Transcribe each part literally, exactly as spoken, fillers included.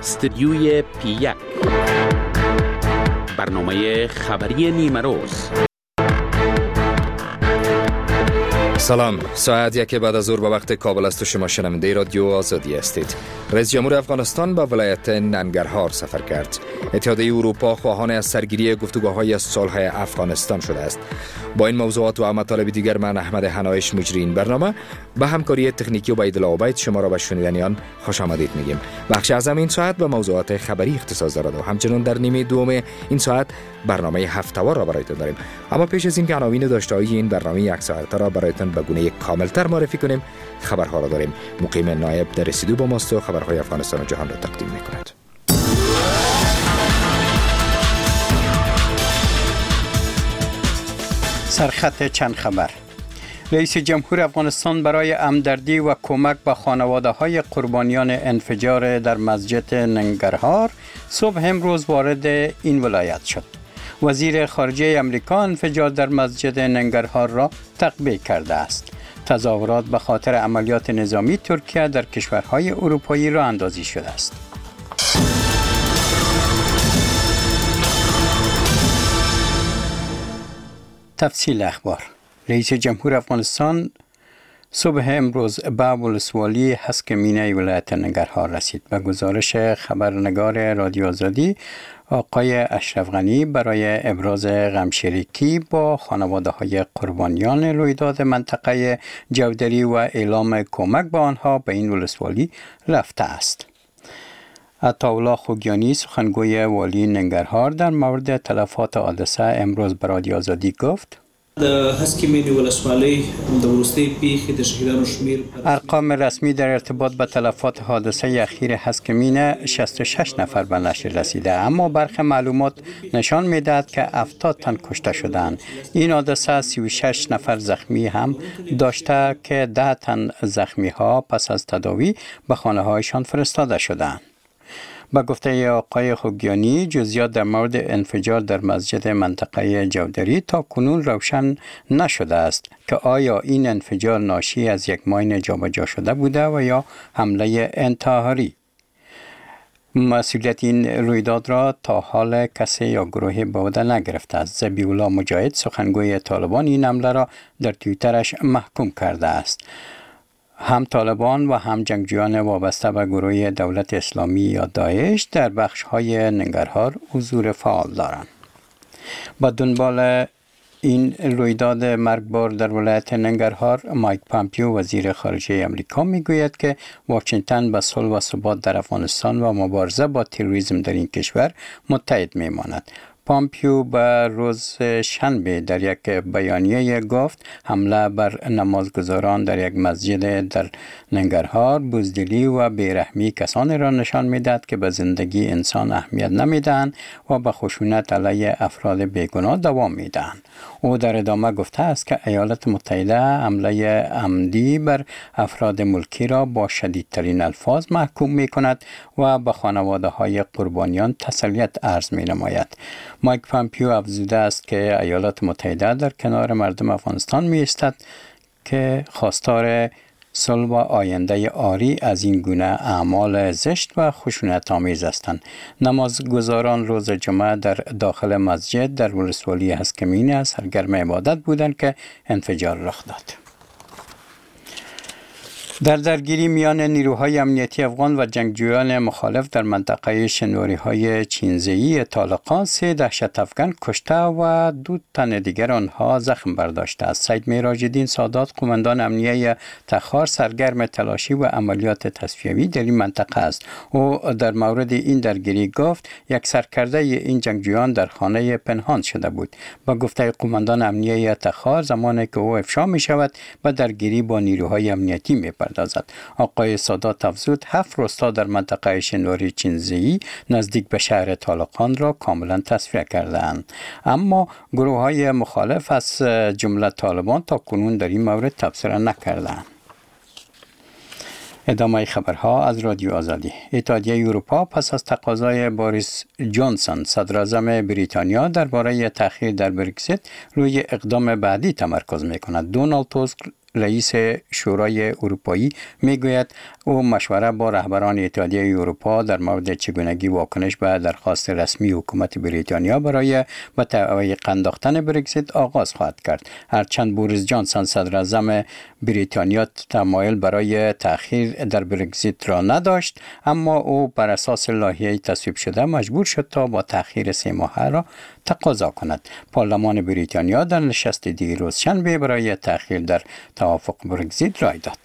استدیوی پی یک، برنامه خبری نیمه روز. سلام، ساعت یک بعد از ظهر به وقت کابل است و شما شنونده رادیو آزادی هستید. رئیس جمهور افغانستان به ولایت ننگرهار سفر کرد. اتحادیه اروپا خواهان از سرگیری گفتگوهای از صلح افغانستان شده است. با این موضوعات و مطالب دیگر من احمد حنایش مجری این برنامه به همکاری تکنیکی و عبید الله عبید شما را به شنیدن آن خوش آمدید میگیم. بخش اعظم این ساعت به موضوعات خبری اختصاص دارد و همچنین در نیمه دوم این ساعت برنامه هفته‌وار را برایتان داریم. اما پیش از این که عناوین داشته‌های این برنامه یک ساعته را برایتان به گونه کاملتر معرفی کنیم، خبرها را داریم. مقیم نایب در رسیدو با ماست و خبرهای افغانستان و جهان را تقدیم می‌کند. سرخط چند خبر. رئیس جمهور افغانستان برای همدردی و کمک به خانواده‌های قربانیان انفجار در مسجد ننگرهار صبح امروز وارد این ولایت شد. وزیر خارجه امریکا انفجار در مسجد ننگرهار را تقبیح کرده است. تظاهرات به خاطر عملیات نظامی ترکیه در کشورهای اروپایی راه اندازی شده است. تفصیل اخبار. رئیس جمهور افغانستان صبح امروز به ولسوالی هسکمینه ولایت ننگرهار رسید. به گزارش خبرنگار رادیو آزادی، آقای اشرف غنی برای ابراز غمشریکی با خانواده‌های قربانیان رویداد منطقه جودری و اعلام کمک به آنها به این ولسوالی رفته است. عطاالله خوگیانی سخنگوی والی ننگرهار در مورد تلفات حادثه امروز به رادیو آزادی گفت: ارقام رسمی در ارتباط با تلفات حادثه اخیر هسکمین شصت و شش نفر به نشر رسیده، اما برخی معلومات نشان می‌دهد که هفتاد تن کشته شدند. این حادثه سی و شش نفر زخمی هم داشته که ده تن زخمی ها پس از تداوی به خانه هایشان فرستاده شدند. با گفته آقای خوگیانی، جزئیات در مورد انفجار در مسجد منطقه جودری تا کنون روشن نشده است که آیا این انفجار ناشی از یک ماین جابجا شده بوده و یا حمله انتحاری. مسئولیت این رویداد را تا حال کسی یا گروهی به عهده نگرفته است. ذبیح الله مجاهد سخنگوی طالبان این حمله را در توییترش محکوم کرده است. هم طالبان و هم جنگجویان وابسته به گروه دولت اسلامی یا داعش در بخش‌های ننگرهار حضور فعال دارند. با دنبال این رویداد مرگبار در ولایت ننگرهار، مایک پامپیو وزیر خارجه امریکا میگوید که واشنگتن به صلح و ثبات در افغانستان و مبارزه با تروریسم در این کشور متحد میماند. پامپیو به روز شنبه در یک بیانیه گفت حمله بر نمازگزاران در یک مسجد در ننگرهار بزدلی و بیرحمی کسانی را نشان می‌دهد که به زندگی انسان اهمیت نمی‌دهند و به خشونت علیه افراد بیگناه دوام می‌دهند. او در ادامه گفته است که ایالات متحده حمله عمدی بر افراد ملکی را با شدیدترین الفاظ محکوم می‌کند و به خانواده‌های قربانیان تسلیت عرض می‌نماید. مایک پامپیو افزوده است که ایالات متحده در کنار مردم افغانستان می ایستد که خواستار صلح و آینده عاری از این گونه اعمال زشت و خشونت آمیز هستند. نمازگزاران روز جمعه در داخل مسجد در ولسوالی هسکمینه سرگرم عبادت بودند که انفجار رخ داد. در درگیری میان نیروهای امنیتی افغان و جنگجویان مخالف در منطقه شنواری‌های چینزئی طالقان سه دهشت افغان کشته و دو تن دیگر آنها زخم برداشته است. سید معراج‌الدین سادات قماندان امنیه تخار سرگرم تلاشی و عملیات تصفیوی در این منطقه است. او در مورد این درگیری گفت یک سرکرده این جنگجویان در خانه پنهان شده بود. با گفته قماندان امنیه تخار زمانی که او افشا می شود به درگیری با نیروهای امنیتی می پردازد. آقای سادات افزود هفت روستا در منطقه شنواری چینزئی نزدیک به شهر طالقان را کاملا تصفیه کردند، اما گروه های مخالف از جمله طالبان تا کنون در این مورد تبصره نکردند. ادامه خبرها از رادیو آزادی. اتحادیه اروپا پس از تقاضای باریس جانسون صدراعظم بریتانیا درباره تأخیر در برگزیت روی اقدام بعدی تمرکز می‌کند. دونالد توسک رئیس شورای اروپایی میگوید او مشوره با رهبران اتحادیه اروپا در مورد چگونگی واکنش به درخواست رسمی حکومت بریتانیا برای به تعویق انداختن برگزیت آغاز خواهد کرد. هرچند بوریس جانسون صدر اعظم بریتانیا تمایل برای تأخیر در برگزیت را نداشت، اما او بر اساس لایحه تصویب شده مجبور شد تا با تأخیر سه ماهه را تقاضا کند. پارلمان بریتانیا در نشست دیروز شنبه برای تأخیر در توافق برگزیت رای داد.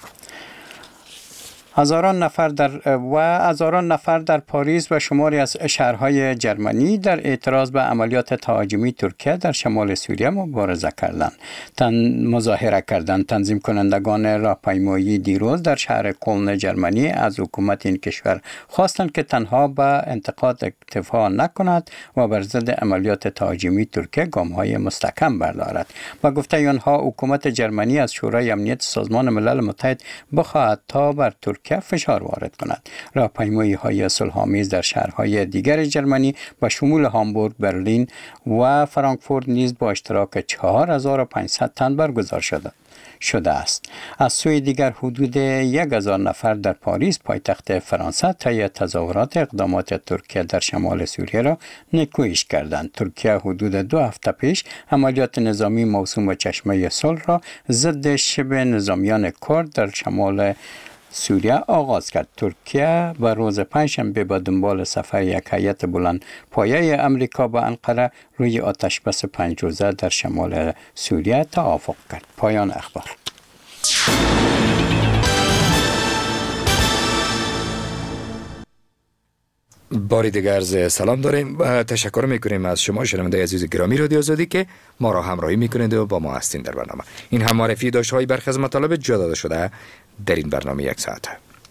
هزاران نفر در و هزاران نفر در پاریس و شماری از شهرهای جرمنی در اعتراض به عملیات تهاجمی ترکیه در شمال سوریه مبارزه کردند. تن مظاهره کردند. تنظیم کنندگان راهپیمایی دیروز در شهر کلن جرمنی از حکومت این کشور خواستند که تنها به انتقاد اکتفا نکند و بر ضد عملیات تهاجمی ترکیه گام‌های مستحکم بردارد. با گفته آنها حکومت جرمنی از شورای امنیت سازمان ملل متحد بخواهد تا بر ترکیه که فشار وارد کند. راهپیمایی های صلح‌آمیز در شهرهای دیگر جرمنی به شمول هامبورگ، برلین و فرانکفورت نیز با اشتراک چهار هزار و پانصد تن برگزار شده شده است. از سوی دیگر حدود یک هزار نفر در پاریس پایتخت فرانسه طی تظاهرات اقدامات ترکیه در شمال سوریه را نیکویش کردند. ترکیه حدود دو هفته پیش عملیات نظامی موسوم به چشمه صلح را ضد شبه نظامیان کرد در شمال سوریه آغاز کرد. ترکیه به روز پنجشنبه به دنبال سفر یک هیئت بلند پایه امریکا به انقره روی آتشبس پنج روزه در شمال سوریه توافق کرد. پایان اخبار. باری دیگر سلام داریم و تشکر میکنیم از شما شنونده عزیز گرامی رادیو آزادی که ما را همراهی میکنید و با ما هستین در برنامه. این هم معرفی داشته های برخی از مطالب جا داده شده در این برنامه یک ساعته.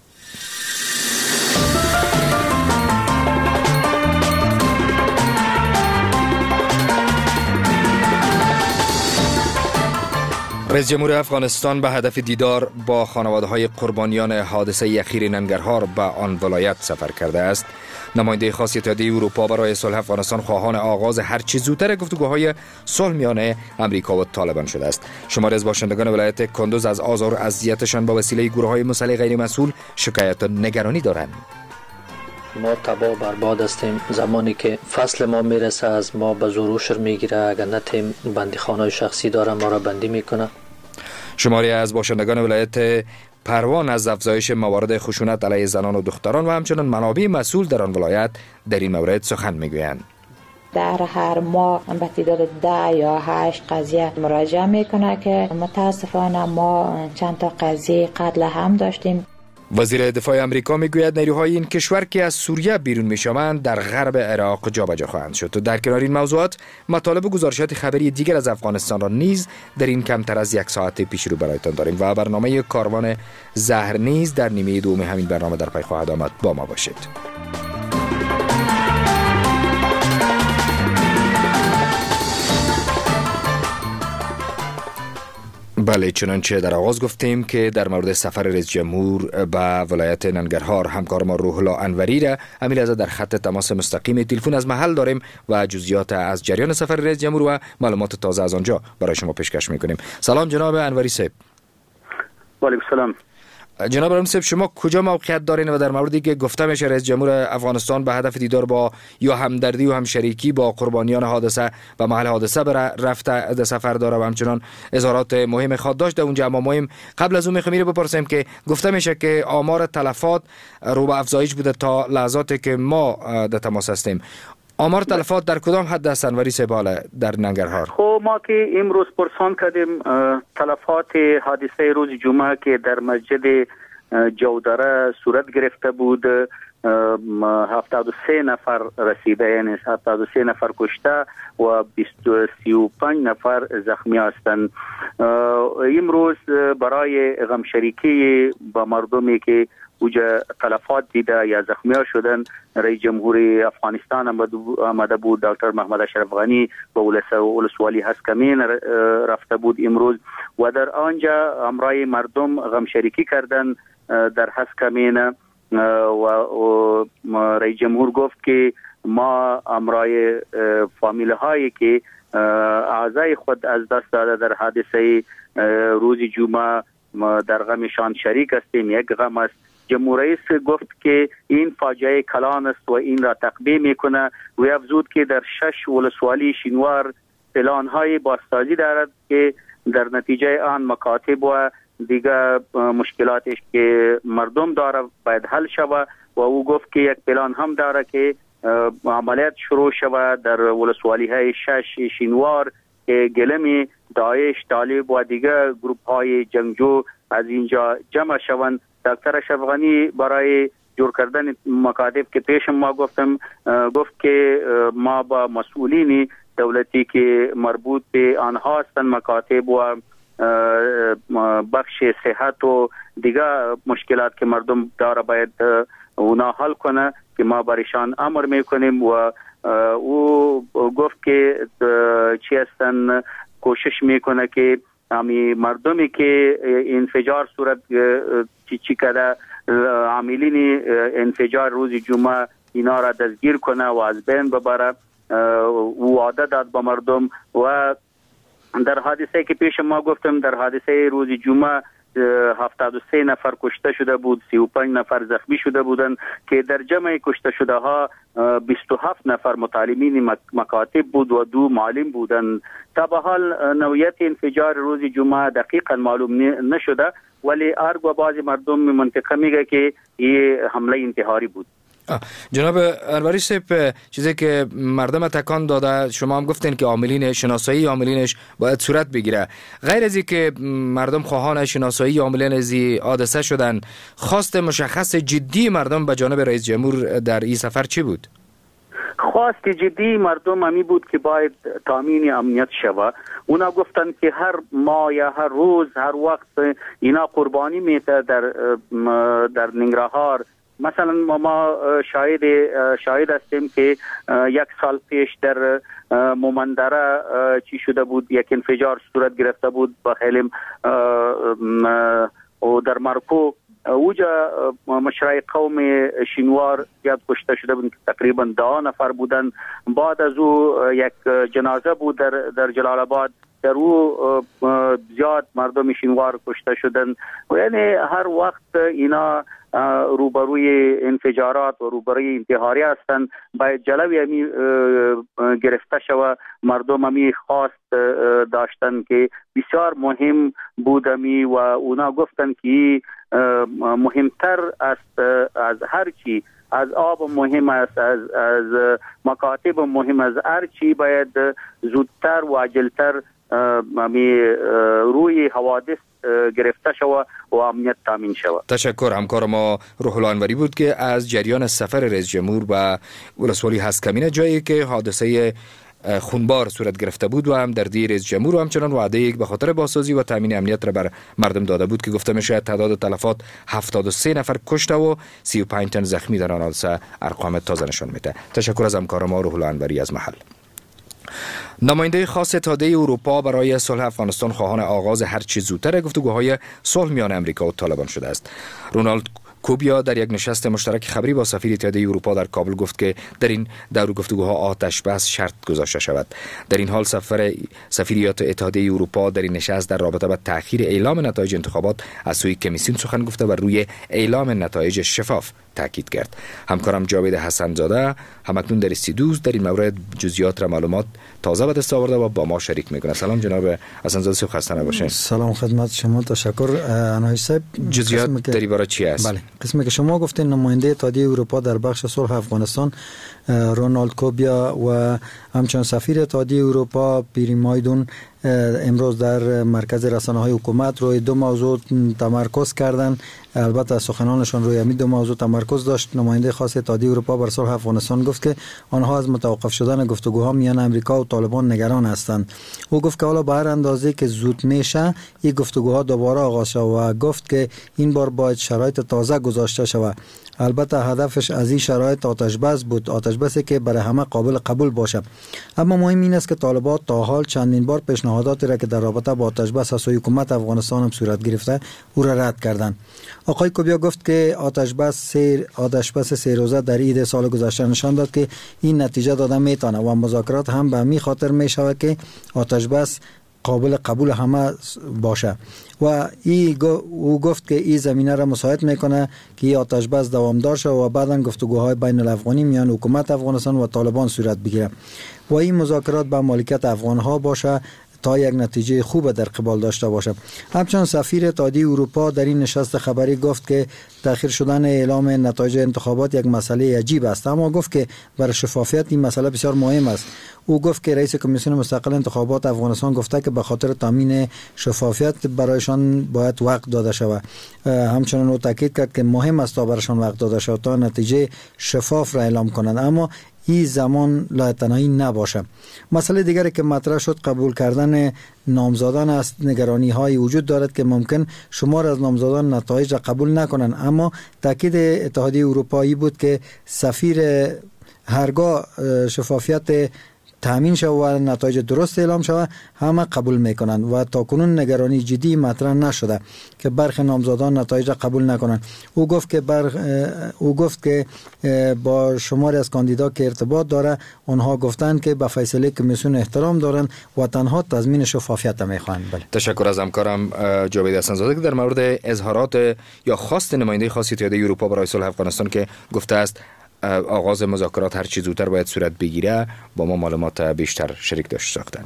رئیس جمهور افغانستان به هدف دیدار با خانواده‌های قربانیان حادثه اخیر ننگرهار به آن ولایت سفر کرده است. نماینده خاص اتحادیه اروپا برای صلح افغانستان خواهان آغاز هر چه زودتر گفتگوهای صلح میان امریکا و طالبان شده است. شماری از باشندگان ولایت کندوز از آزار و اذیتشان با وسیله گروه‌های مسلح غیر مسئول شکایت و نگرانی دارند. ما تباه برباد هستیم. زمانی که فصل ما میرسه از ما به زور و شر میگیره. اگر نتیم بندیخانه شخصی داره ما را بندی میکنه. شماری از باشندگان ولایت پروان از افزایش موارد خشونت علیه زنان و دختران و همچنین منابع مسئول در آن ولایت در این مورد سخن میگویند. در هر ماه به تعداد ده یا هشت قضیه مراجعه میکنه که متاسفانه ما چند تا قضیه قتل هم داشتیم. وزیر دفاع امریکا میگوید نیروهای این کشور که از سوریه بیرون میشوند در غرب عراق جابجا خواهند شد. در کنار این موضوعات مطالب و گزارشات خبری دیگر از افغانستان را نیز در این کمتر از یک ساعت پیش رو برایتان داریم و برنامه کاروان زهر نیز در نیمه دوم همین برنامه در پی خواهد آمد. با ما باشید. بله، چنانچه در آغاز گفتیم که در مورد سفر رئیس جمهور به ولایت ننگرهار همکار ما روح الله انوری را امیل از در خط تماس مستقیم تلفن از محل داریم و جزئیات از جریان سفر رئیس جمهور و معلومات تازه از آنجا برای شما پیشکش میکنیم. سلام جناب انوری صاحب. و علیکم السلام. جناب انوری صاحب، شما کجا موقعیت دارین و در موردی که گفته میشه رئیس جمهور افغانستان به هدف دیدار با یا همدردی و همشریکی با قربانیان حادثه و محل حادثه بر رفته در سفر داره و همچنان اظهارات مهم خواهد داشت در اونجا، اما مهم قبل از اون میخوام رو بپرسیم که گفته میشه که آمار تلفات رو به افزایش بوده تا لحظاتی که ما در تماس هستیم. آمار تلفات در کدام حد است انوری صاحب در ننگرهار؟ خب ما که امروز پرسان کردیم تلفات حادثه روز جمعه که در مسجد جودره صورت گرفته بود هفتاد و سه نفر رسیده، یعنی هفتاد و سه نفر کشته و سی و پنج نفر زخمی هستند. امروز برای غم شریکی با مردمی که اوجا تلفات دیده یا زخمی ها شدن، رئیس جمهور افغانستان آمده بود. دکتر محمد اشرف غنی به ولسوالی هسکمین رفته بود امروز و در آنجا همراه مردم غم شریکی کردن در هسکمین و رئیس جمهور گفت که ما همراه فامیل هایی که اعضای خود از دست داده در حادثه روز جمعه. در غمشان شریک هستیم. یک غم است. جمهوری رئیس گفت که این فاجعه کلان است و این را تقبیه میکنه و افزود که در شش ولسوالی شینوار پلان‌های بازسازی دارد که در نتیجه آن مکاتب و دیگر مشکلاتش که مردم داره باید حل شود و او گفت که یک پلان هم داره که عملیات شروع شود در ولسوالی های شش شینوار که گلمی داعش، طالب و دیگر گروپ های جنگجو از اینجا جمع شوند. دکتر اشرف غنی برای جور کردن مکاتب که پیش ما گفتم گفت که ما با مسئولین دولتی که مربوط به آنها هستند مکاتب و بخش صحت و دیگر مشکلات که مردم داره باید اونا حل کنه که ما برایشان امر میکنیم و او گفت که چی هستن کوشش میکنه که امی مردمی که انفجار صورت چی چی کرده عاملین انفجار روز جمعه اینا را دستگیر کنه و از بین ببره و وعده داد به مردم. و در حادثه که پیش ما گفتم در حادثه روز جمعه هفتاد و سه نفر کشته شده بود، سی و پنج نفر زخمی شده بودند که در جمع کشته شده ها بیست و هفت نفر متعلمین مکاتب بود و دو معلم بودند. تا به حال نوعیت انفجار روز جمعه دقیقا معلوم نشده ولی ارگ و بعضی مردم منطقه میگه که این حمله انتحاری بود. جناب انوری صاحب، چیزی که مردم تکان داده شما هم گفتین که عاملین شناسایی عاملینش باید صورت بگیره. غیر از اینکه مردم خواهان شناسایی عاملین از حادثه شدن، خواست مشخص جدی مردم به جانب رئیس جمهور در این سفر چی بود؟ خواست جدی مردم همی بود که باید تامین امنیت شود. اونا گفتن که هر ماه یا هر روز هر وقت اینا قربانی میته در در ننگرهار. مثلا ما شاهد شاهد هستیم که یک سال پیش در مومندره چی شده بود، یک انفجار صورت گرفته بود با خیلی و در مرکو اوجا مشرع قوم شینوار زیاد کشته شده بود، تقریبا ده نفر بودن. بعد از او یک جنازه بود در در جلال آباد، در او زیاد مردم شینوار کشته شدن. و یعنی هر وقت اینا روبروی انفجارات و روبروی انتحاری هستند، باید جلوی همی گرفته شود. مردم همی خواست داشتن که بسیار مهم بودمی و اونا گفتن که مهمتر است از هر چی، از آب مهم است، از از مکاتب مهم، از هر چی باید زودتر و عاجلتر می روی حوادث گرفته شود و امنیت تامین شود. تشکر. همکار ما روح الله انوری بود که از جریان سفر رئیس جمهور به ولسوالی هسکمینه، جایی که حادثه خونبار صورت گرفته بود و هم در دی رئیس جمهور و همچنان وعده یک به خاطر بازسازی و تامین امنیت را بر مردم داده بود که گفته میشه تعداد تلفات هفتاد و سه نفر کشته و سی و پنج تن زخمی در آن حادثه ارقام تازه نشان میده. تشکر از همکار ما روح الله انوری از محل. نماینده خاص اتحادیه اروپا برای صلح افغانستان خواهان آغاز هر چه زودتر گفتگوهای صلح میان امریکا و طالبان شده است. رونالد کوبیا در یک نشست مشترک خبری با سفیر اتحادیه اروپا در کابل گفت که در این دور گفتگوها آتش بس شرط گذاشته شود. در این حال سفر سفیریات اتحادیه اروپا در این نشست در رابطه با تأخیر اعلام نتایج انتخابات از سوی کمیسیون سخن گفته و روی اعلام نتایج شفاف تاکید کرد. همکارم جاوید حسن زاده همکنون در استودیوز در این مورد جزئیات را معلومات تازه به دست آورده و با ما شریک میکنه. سلام جناب حسن زاده، صبح خسته نباشین. سلام خدمت شما. تشکر انوری صاحب. جزئیات در این باره چی است؟ بله، قسمی که شما گفتین نماینده اتحادیه اروپا در بخش صلح افغانستان رونالد کوبیا و همچنین سفیر اتحادیه اروپا پیری مایدون امروز در مرکز رسانه‌های حکومت روی دو موضوع تمرکز کردند. البته سخنانشان روی همین دو موضوع تمرکز داشت. نماینده خاص اتحادیه اروپا بر صلح افغانستان گفت که آنها از متوقف شدن گفتگوها میان امریکا و طالبان نگران هستند. او گفت که حالا به هر اندازه که زود میشه این گفتگوها دوباره آغاز شود و گفت که این بار باید شرایط تازه گذاشته شود. البته هدفش از این شرایط آتش بس بود، آتش بسی که برای همه قابل قبول باشه. اما مهم این است که طالبان تا حال چندین بار پیشنهاد پیشنهادات را که در رابطه با آتش بس از حکومت افغانستان هم صورت گرفته او را رد کردند. آقای کوبیا گفت که آتش بس سیر آتش بس سه روزه در عید سال گذشته نشان داد که این نتیجه داده میتونه و مذاکرات هم به می خاطر می شود که آتش بس قابل قبول همه باشه و ای او گفت که این زمینه را مساعد میکنه که این آتش بس دوامدار شه و بعداً گفتگوهای بین الافغانی میان حکومت افغانستان و طالبان صورت بگیره و این مذاکرات به مالکیت افغان ها باشه تا یک نتیجه خوب در قبال داشته باشه. همچنین سفیر اتحادیه اروپا در این نشست خبری گفت که تأخیر شدن اعلام نتایج انتخابات یک مسئله عجیب است، اما گفت که برای شفافیت این مسئله بسیار مهم است. او گفت که رئیس کمیسیون مستقل انتخابات افغانستان گفته که به خاطر تامین شفافیت برایشان باید وقت داده شود. همچنین او تاکید کرد که مهم است تا برایشان وقت داده شود تا نتیجه شفاف را اعلام کنند، اما این زمان لا تنهایی نباشه. مسئله دیگری که مطرح شد قبول کردن نامزدان است. نگرانی های وجود دارد که ممکن شمار از نامزدان نتایج را قبول نکنند، اما تاکید اتحادیه اروپایی بود که سفیر هرگاه شفافیت تامین شود و نتایج درست اعلام شود همه قبول میکنند و تاکنون نگرانی جدی مطرح نشده که برخی نامزدان نتایج قبول نکنند. او گفت که بر او گفت که با شماری از کاندیدا که ارتباط داره آنها گفتند که به فیصله کمیسیون احترام دارند و تنها تضمین شفافیت میخواهند. بله. تشکر از همکارم جاوید حسن‌زاده که در مورد اظهارات یا خواست نماینده خاص اتحادیه اروپا برای صلح افغانستان که گفته است آغاز مذاکرات هر چی زودتر باید صورت بگیره با ما معلومات بیشتر شریک داشت ساختن.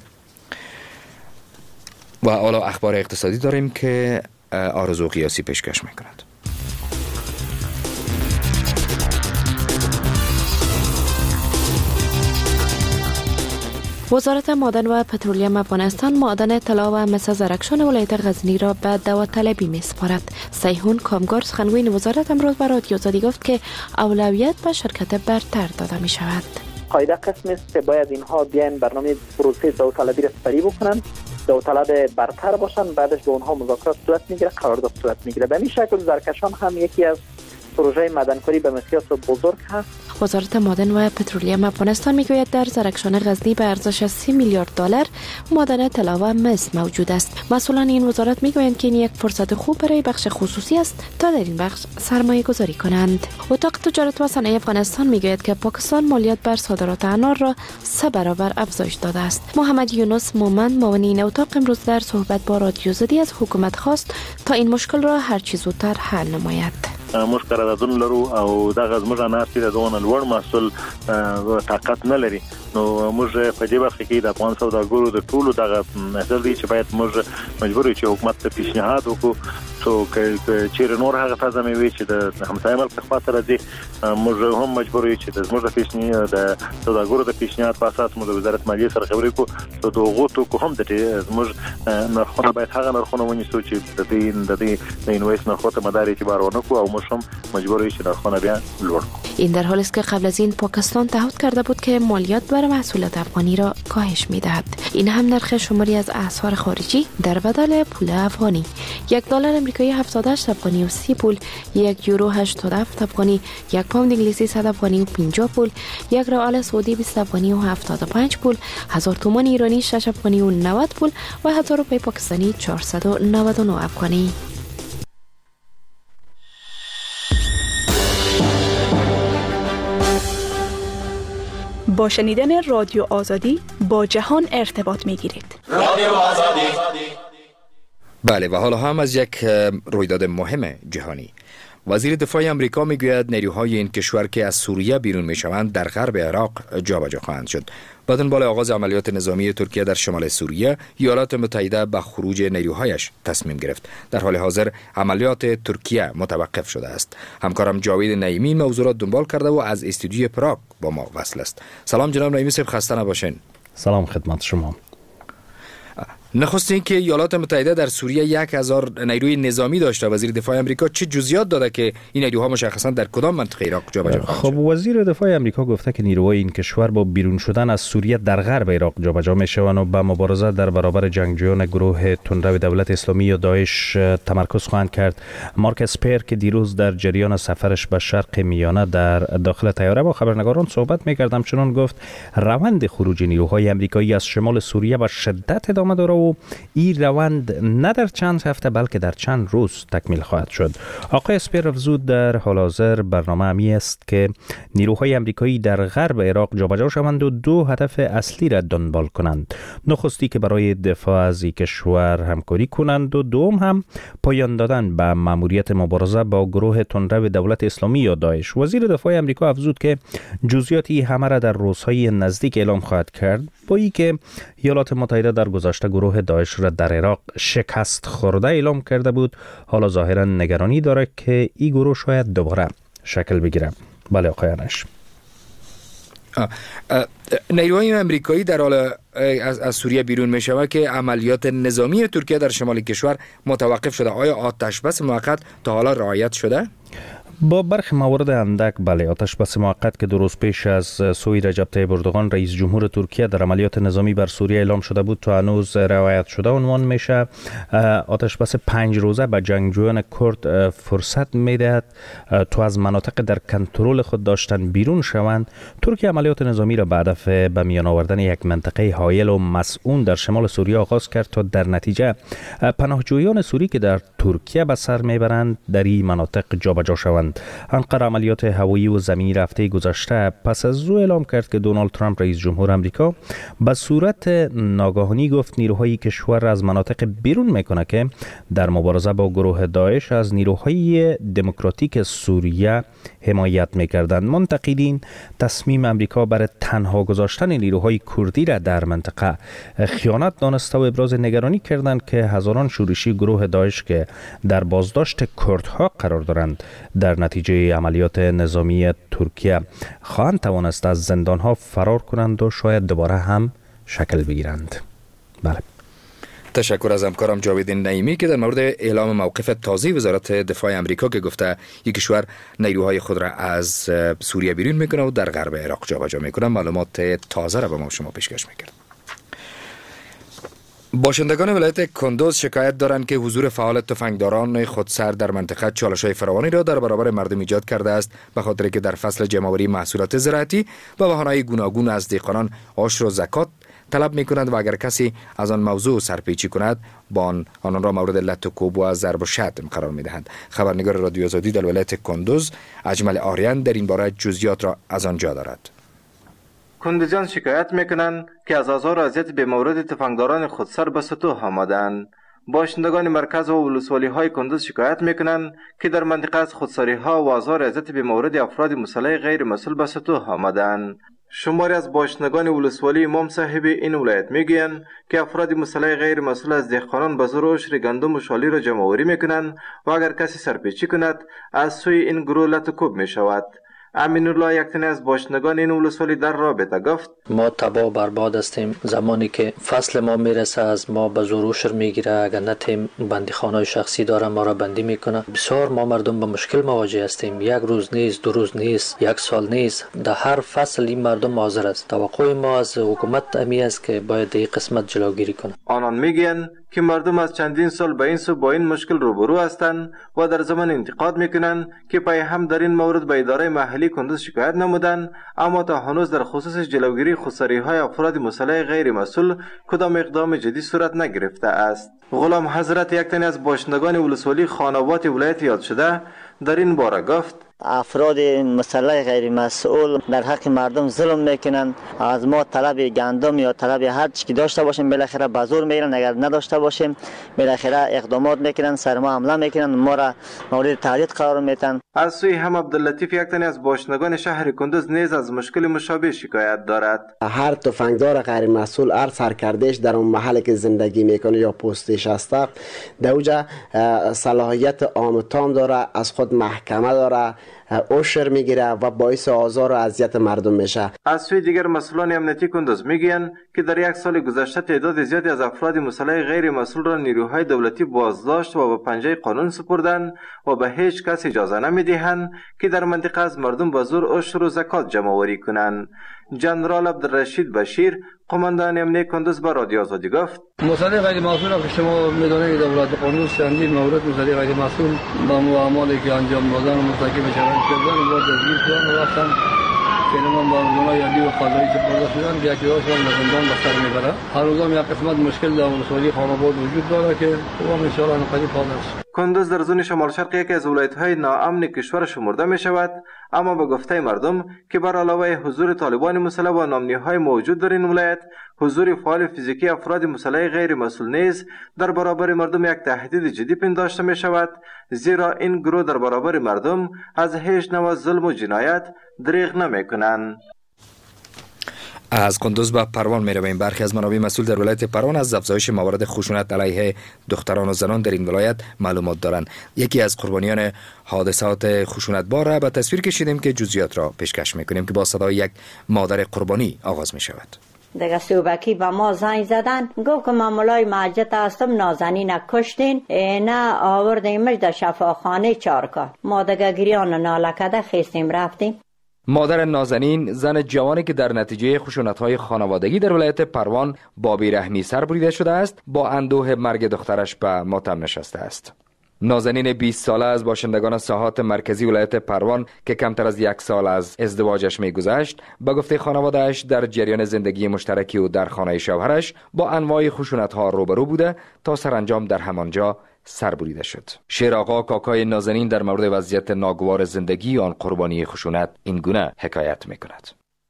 و حالا اخبار اقتصادی داریم که آرزو قیاسی پیشکش میکند. وزارت معدن و پترولیم افغانستان معدن طلا و مس زرکشان ولایت غزنی را به داوطلبی می‌سپارد. سیحون کامگار سخنگوی وزارت امروز به رادیو آزادی گفت که اولویت به شرکت برتر داده می شود. قاعده قسم است که باید اینها بیان برنامه پروسه داوطلبی را سپری بکنن، داوطلب برتر باشن، بعدش به اونها مذاکرات صورت میگیره، قرارداد صورت میگیره. به این شکل زرکشان هم یکی از پروژه معدنکاری به مقیاس بزرگ هست. وزارت معدن و پترولیم افغانستان میگوید در زرکشان غزنی به ارزش سی میلیارد دلار معدن طلا و مس موجود است. مسئولان این وزارت میگویند که این یک فرصت خوب برای بخش خصوصی است تا در این بخش سرمایه گذاری کنند. اتاق تجارت و صنایع افغانستان میگوید که پاکستان مالیات بر صادرات انار را سه برابر افزایش داده است. محمد یونس مومن معاون این اتاق امروز در صحبت با رادیو آزادی از حکومت خواست تا این مشکل را هر چه زودتر حل نماید. موږ قراردادونه لرو او دغه زموږ انار چې دونه لوړ محصول طاقت نه لري، نو موږ په دې برخه کې د افغان سوداګرو د ټولو دغه نظر دی چې باید موږ مجبور یو چې حکومت ته پیشنهاد وکړو څو چې نور هغه فاز مې وی چې د همسایه ملک خوا ته راځي، موږ هم مجبور یو چې د زموږ پیشنهاد د سوداګرو د پیشنهاد په اساس موږ د وزارت مالیې سره خبرې کوو چې د هغو توکو هم د زموږ نرخونه باید هغه نرخونه ونیسو چې د دې د دې د انویس نرخو ته مدار اعتبار ونه کړو او موږ هم مجبور یو چې نرخونه بیا لوړ کړو. این در حالی است که قبل از این پاکستان تعهد کرده بود که مالیات بر محصولات افغانی را کاهش می‌دهد. این هم نرخ شماری از اسعار خارجی در بدل پول افغانی. یک دلار آمریکایی هفتاد و هشت افغانی و سی پول، یک یورو هشتاد و هفت افغانی، یک پوند انگلیسی صد افغانی و پنجاه پول، یک ریال سعودی بیست افغانی و هفتاد و پنج پول، هزار تومان ایرانی شش افغانی و نود پول و هزار روپیه پاکستانی چهارصد و نود و نه افغانی. با شنیدن رادیو آزادی با جهان ارتباط می‌گیرید. رادیو آزادی. بله و حالا هم از یک رویداد مهم جهانی. وزیر دفاع امریکا میگوید نیروهای این کشور که از سوریه بیرون میشوند در غرب عراق جابجا خواهند شد. با دنبال آغاز عملیات نظامی ترکیه در شمال سوریه، ایالات متحده به خروج نیروهایش تصمیم گرفت. در حال حاضر عملیات ترکیه متوقف شده است. همکارم جاوید نعیمی موضوع را دنبال کرده و از استودیوی پراگ با ما وصل است. سلام جناب نعیمی صاحب، خسته نباشین. سلام خدمت شما. نخست این که ایالات متحده در سوریه یک هزار نیروی نظامی داشته. وزیر دفاع امریکا چه جزئیات داده که این نیروها مشخصا در کدام منطقه عراق جابجا خواهند شد؟ خب وزیر دفاع امریکا گفته که نیروهای این کشور با بیرون شدن از سوریه در غرب عراق جابجا میشوند و به مبارزه در برابر جنگجویان گروه تندرو دولت اسلامی یا داعش تمرکز خواهند کرد. مارک اسپر که دیروز در جریان سفرش به شرق میانه در داخل طیاره با خبرنگاران صحبت می‌کرد، همچنان گفت روند خروج نیروهای آمریکایی از شمال سوریه به شدت ادامه دارد آمریکا و این روند نه در چند هفته بلکه در چند روز تکمیل خواهد شد. آقای اسپیر افزود در حال حاضر برنامه همی است که نیروهای آمریکایی در غرب عراق جابجا شوند و دو هدف اصلی را دنبال کنند. نخستی که برای دفاع از این کشور همکاری کنند و دوم هم پایان دادن به مأموریت مبارزه با گروه تندرو دولت اسلامی یا داعش. وزیر دفاع آمریکا افزود که جزئیات همه را در روزهای نزدیک اعلام خواهد کرد، با اینکه ایالات متحده در گذشته گروه داعش را در عراق شکست خورده اعلام کرده بود، حالا ظاهرا نگرانی داره که این گروه شاید دوباره شکل بگیره. بله آقای انش. نیروهای آمریکایی در حال از, از سوریه بیرون می شود که عملیات نظامی ترکیه در شمال کشور متوقف شده. آیا آتش بس موقت تا حالا رعایت شده؟ با برخی موارد اندک بله، آتش بس موقت که دو روز پیش از سوی رجب طیب اردوغان رئیس جمهور ترکیه در عملیات نظامی بر سوریه اعلام شده بود تا هنوز رعایت شده عنوان میشه. آتش بس پنج روزه به جنگجویان کرد فرصت میدهد تا از مناطق در کنترل خود داشتن بیرون شوند. ترکیه عملیات نظامی را به هدف به میان آوردن یک منطقه حایل و مسئول در شمال سوریه آغاز کرد تا در نتیجه پناهجویان سوری که در ترکیه به سر میبرند در این مناطق جابجا شوند. انقره عملیات هوایی و زمینی رفته گذشته پس از او اعلام کرد که دونالد ترامپ رئیس جمهور آمریکا به صورت ناگهانی گفت نیروهای کشور را از مناطق بیرون میکنه که در مبارزه با گروه داعش از نیروهای دموکراتیک سوریه حمایت میکردند. منتقدین تصمیم آمریکا برای تنها گذاشتن نیروهای کردی را در منطقه خیانت دانسته و ابراز نگرانی کردند که هزاران شورشی گروه داعش که در بازداشت کردها قرار دارند در نتیجه عملیات نظامی ترکیه خواهند توانست از زندانها فرار کنند و شاید دوباره هم شکل بگیرند. بله. تشکر از همکارم جاوید نعیمی که در مورد اعلام موقف تازه وزارت دفاع آمریکا که گفته یک کشور نیروهای خود را از سوریه بیرون میکنه و در غرب عراق جابجا میکنه معلومات تازه را به ما شما پیشکش میکرد. باشندگان ولایت کندوز شکایت دارند که حضور فعال تفنگداران خودسر در منطقه چالش‌های فراوانی را در برابر مردم ایجاد کرده است، به خاطر که در فصل جمع‌آوری محصولات زراعتی با بهانه‌های گوناگون از دیقانان عشر و زکات طلب می‌کنند و اگر کسی از آن موضوع سرپیچی کند با آن آنان را مورد لط و کوب و از ضرب و شتم قرار می‌دهند. خبرنگار رادیو آزادی در ولایت کندوز اجمل آریان در این باره جزئیات را از آنجا دارد. کندوزیان شکایت میکنند که از آزار و اذیت به مورد تفنگداران خودسر به سطوح آمدند. باشندگان مرکز و ولسوالی های کندوز شکایت میکنند که در منطقه از خودسری ها و آزار و اذیت به مورد افراد مسلح غیر مسئول به سطوح آمدند. شماری از باشندگان ولسوالی امام صاحب این ولایت میگویند که افراد مسلح غیر مسئول از دهقانان به زور عشر گندم و شالی را جمع آوری میکنند و اگر کسی سرپیچی کند از سوی این گروه لط و کوب میشود. امین الله یک تن از باشندگان این ولسوالی در رابطه گفت ما تباه و برباد هستیم. زمانی که فصل ما میرسه از ما به زور عشر میگیره، اگر نتیم بندیخانه شخصی داره ما را بندی میکنه. بسیار ما مردم به مشکل مواجه هستیم. یک روز نیست، دو روز نیست، یک سال نیست، در هر فصل این مردم حاضر است. توقع ما از حکومت امی است که باید این قسمت جلوگیری کنه. آنان میگن که مردم از چندین سال به این سو با این مشکل روبرو هستند و در زمان انتقاد میکنند که پای هم در این مورد به اداره محلی کندوز شکایت نمودند، اما تا هنوز در خصوص جلوگیری خودسری های افراد مسلح غیر مسئول کدام اقدام جدی صورت نگرفته است. غلام حضرت یک تن از باشندگان ولسوالی خانوات ولایت یاد شده در این باره گفت افراد مسلح غیر مسئول در حق مردم ظلم میکنند. از ما طلب گندم یا طلب هر چی که داشته باشیم بالاخره به زور میگیرن، اگر نداشته باشیم بالاخره اقدامات میکنن، سر ما حمله میکنن، ما را مورد تهدید قرار میدن. از سوی هم عبداللطیف یک تن از باشندگان شهر کندوز نیز از مشکل مشابه شکایت دارد. هر تفنگدار غیر مسئول هر سرکردش در اون محلی که زندگی میکنه یا پستش است در اوجا صلاحیت عام تام داره، از خود محکمه داره، عشر میگیره و باعث آزار و اذیت مردم میشه. از سوی دیگر مسئولان امنیتی کندوز میگویند که در یک سال گذشته تعداد زیادی از افراد مسلح غیر مسئول را نیروهای دولتی بازداشت و به پنجه قانون سپردند و به هیچ کس اجازه نمیدهند که در منطقه از مردم به زور عشر و زکات جمع آوری کنند. جنرال عبدالرشید بشیر قماندان امنیتی کندوز به رادیو آزادی گفت مسلح غیر مسئول که شما میدانید دولت قندوز چندین مورد مسلح غیر مسئول با معاملاتی که انجام دادن و مرتکب شدن کردن و دستگیر شدن و رفتن کلمان با روزنامه عادی و قضایی که پرداخت شدن که یکی هاشون به زندان به سر میبره. هر روزم یک قسمت مشکل در ولسوالی خاناباد وجود داره که او ان شاء الله قریب حاضر است. کندوز در زون شمال شرق یکی از ولایت‌های ناامن کشور شمرده می شود، اما به گفته مردم که بر علاوه حضور طالبان مسلح و نامنی‌های موجود در این ولایت، حضور فعال فیزیکی افراد مسلح غیر مسئول نیز در برابر مردم یک تهدید جدی پنداشته می شود، زیرا این گروه در برابر مردم از هیچ نوع ظلم و جنایت دریغ نمی کنند. از کندوز به پروان می رویم. برخی از منابع مسئول در ولایت پروان از افزایش موارد خشونت علیه دختران و زنان در این ولایت معلومات دارند. یکی از قربانیان حادثات خشونتبار را به تصویر کشیدیم که جزئیات را پیشکش می کنیم که با صدای یک مادر قربانی آغاز می شود. دیگه صوبکی به ما زنگ زدن، گفت که من مولای مهجت هستم، نازنین کشتین، نه آوردیمش در شفاخانه چارکار. ما دیگه گریان ناله کده خیستیم رفتیم. مادر نازنین، زن جوانی که در نتیجه خشونت‌های خانوادگی در ولایت پروان با بیرحمی سر بریده شده است، با اندوه مرگ دخترش به ماتم نشسته است. نازنین بیست ساله از باشندگان ساحات مرکزی ولایت پروان که کمتر از یک سال از ازدواجش می‌گذشت، به گفته خانواده‌اش در جریان زندگی مشترکی و در خانه شوهرش با انواع خشونت‌ها روبرو بوده تا سرانجام در همانجا سر بریده شد. شیر آقا، کاکای نازنین، در مورد وضعیت ناگوار زندگی آن قربانی خشونت این گونه حکایت می‌کند.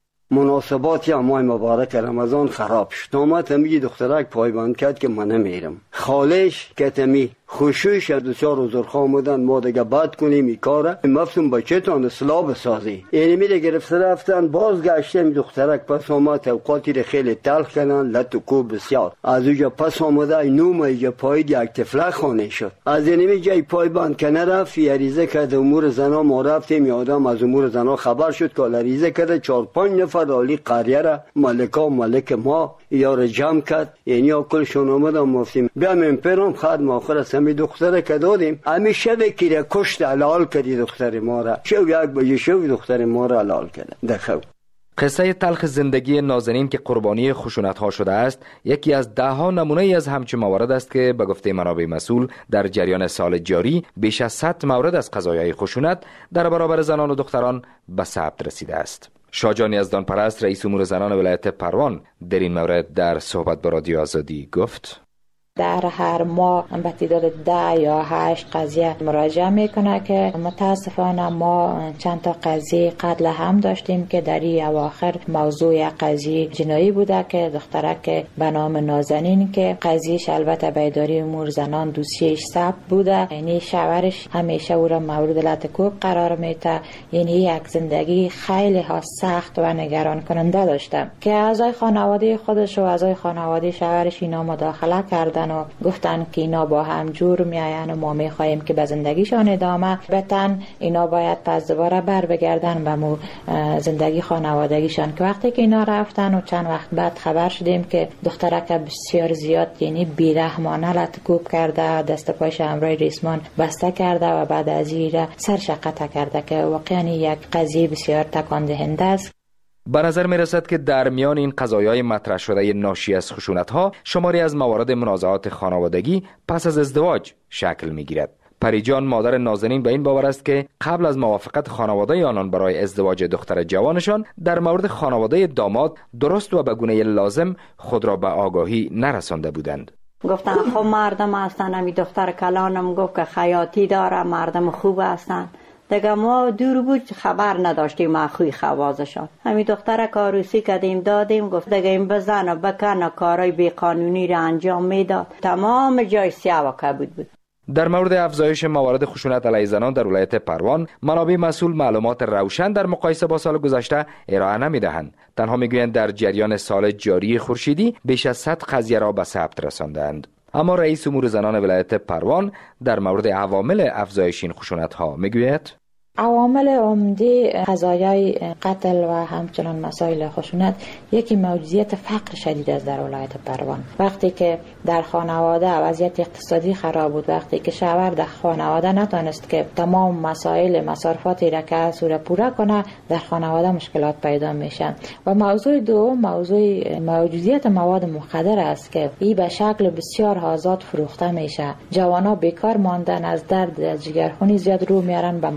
مناسبات یا ماه مبارک رمضان خراب شد. نامت میگی دخترک پایبند کرد که من نمیرم. خالش کتمی خوشوش از دوچار و زرخا مودن، ما دیگه بد کنیم این کاره، مفتون بچه تان اصلاح بسازی. اینی میره گرفته رفتن، باز گشته می دخترک پس آمد، اوقاتی رو خیلی تلخ کردن، لط و کوب بسیار. از اوجا پس آمده ای نوم ایجا پاید یک تفله خانه شد. از اینی میگه ای پای بند که نرفت، یریزه کرد امور زنا، ما رفتیم یادم از امور زنا خبر شد که لریزه کرده چهار پنج نفر عالی قریه را ملکا ملک ما یار جمع کرد. یعنی اکلشون آمدن مفتیم بیام امپرام خدم آخر است همی دختره که دادیم همی شب که کشت حلال کردی دختر ما را، شو یک بجه شو دختر ما را حلال کرد. دخو قصه تلخ زندگی نازنین که قربانی خشونت ها شده است یکی از ده ها نمونه ای از همچین موارد است که به گفته منابع مسئول در جریان سال جاری بیش از صد مورد از قضایای خشونت در برابر زنان و دختران به ثبت رسیده است. شاجان یزدانپرست، رئیس امور زنان ولایت پروان، در این مورد در صحبت با رادیو آزادی گفت: در هر ماه به تعداد ده یا هشت قضیه مراجعه میکنه که متاسفانه ما چند تا قضیه قتل هم داشتیم که در این اواخر موضوع قضیه جنایی بوده که دخترک به نام نازنین که قضیهش البته به اداره امور زنان دوسیهش ثبت بوده، یعنی شوهرش همیشه او را مورد لطکوب قرار میده. یعنی یک زندگی خیلی ها سخت و نگران کننده داشته که اعضای خانواده خودش و اعضای خانواده شوهرش اینا مداخله کردن و گفتن که اینا با هم جور میاین و ما میخواهیم که به زندگیشان ادامه بدن، اینا باید پس دوباره بر بگردن به مو زندگی خانوادگیشان. که وقتی که اینا رفتن و چند وقت بعد خبر شدیم که دخترک بسیار زیاد یعنی بیرحمانه لطکوب کرده، دست پایش همراه ریسمان بسته کرده و بعد از این سرشقته کرده که واقعا یک قضیه بسیار تکان دهنده است. به نظر می رسد که در میان این قضایای مطرح شده ناشی از خشونت ها شماری از موارد منازعات خانوادگی پس از ازدواج شکل می گیرد. پریجان، مادر نازنین، به این باور است که قبل از موافقت خانواده آنان برای ازدواج دختر جوانشان در مورد خانواده داماد درست و به گونه لازم خود را به آگاهی نرسانده بودند. گفتن خب مردم هستن، همی دختر کلانم گفت که خیاطی داره، مردم خوب هستن. دیگه ما دور بود خبر نداشتیم اخوی خوازشان. همین دختر کاروسی کردیم دادیم، گفت دیگه این بزن و بکن کارای بی قانونی را انجام میداد. تمام جای سیاه و کبود بود. در مورد افزایش موارد خشونت علیه زنان در ولایت پروان، منابع مسئول معلومات روشن در مقایسه با سال گذشته ارائه نمیدهند. تنها میگویند در جریان سال جاری خورشیدی بیش از صد قضیه را به ثبت رساندند. اما رئیس امور زنان ولایت پروان در مورد عوامل افزایش این خشونت ها میگوید: عوامل عمده قضایای قتل و همچنان مسائل خشونت یکی موجودیت فقر شدید است در ولایت پروان. وقتی که در خانواده وضعیت اقتصادی خراب بود، وقتی که شوهر در خانواده نتونست که تمام مسائل مصارفاتی را که سوره پورا کنه، در خانواده مشکلات پیدا میشن. و موضوع دوم موضوع موجودیت مواد مخدر است که این به شکل بسیار آزاد فروخته میشه. جوانا بیکار ماندن، از درد از جگرخونی زیاد رو میارن به مواد مخدر.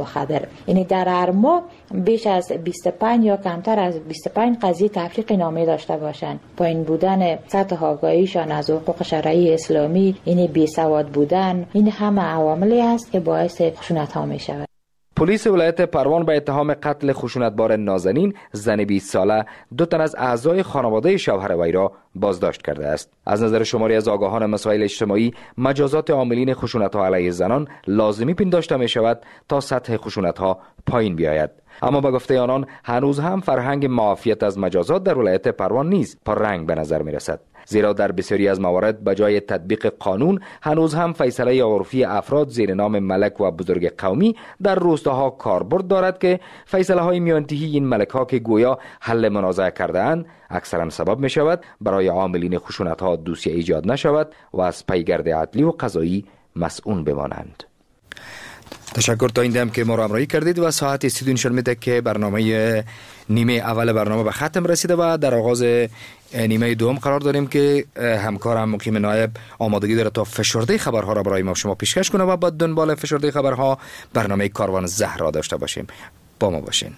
مخدر. یعنی در هر ماه بیش از بیست و پنج یا کمتر از بیست و پنج قضیه تفریق نامه داشته باشند. پایین بودن سطح آگاهیشان از حقوق شرعی اسلامی، یعنی بی‌سواد بودن، این همه عواملی است که باعث خشونت‌ها می‌شود. پلیس ولایت پروان به اتهام قتل خشونتبار نازنین زن بیست ساله دو تن از اعضای خانواده شوهر وی را بازداشت کرده است. از نظر شماری از آگاهان مسائل اجتماعی، مجازات عاملین خشونت‌ها علیه زنان لازمی پنداشته می شود تا سطح خشونت‌ها پایین بیاید. اما به گفته آنان هنوز هم فرهنگ معافیت از مجازات در ولایت پروان نیز پررنگ به نظر می رسد، زیرا در بسیاری از موارد بجای تطبیق قانون هنوز هم فیصله عرفی افراد زیر نام ملک و بزرگ قومی در روستاها کاربرد دارد که فیصله های میانتهی این ملک ها که گویا حل منازعه کرده اند اکثرا سبب می شود برای عاملین خشونت ها دوسیه ایجاد نشود و از پیگرد عدلی و قضایی مسئول بمانند. تشکر تا این دم که ما را همراهی کردید و ساعت سی نشان میده که برنامه نیمه اول برنامه به ختم رسیده و در آغاز نیمه دوم قرار داریم که همکارم مقیم نایب آمادگی داره تا فشرده خبرها را برای ما شما پیشکش کنه و با دنبال فشرده خبرها برنامه کاروان زهر را داشته باشیم. با ما باشین.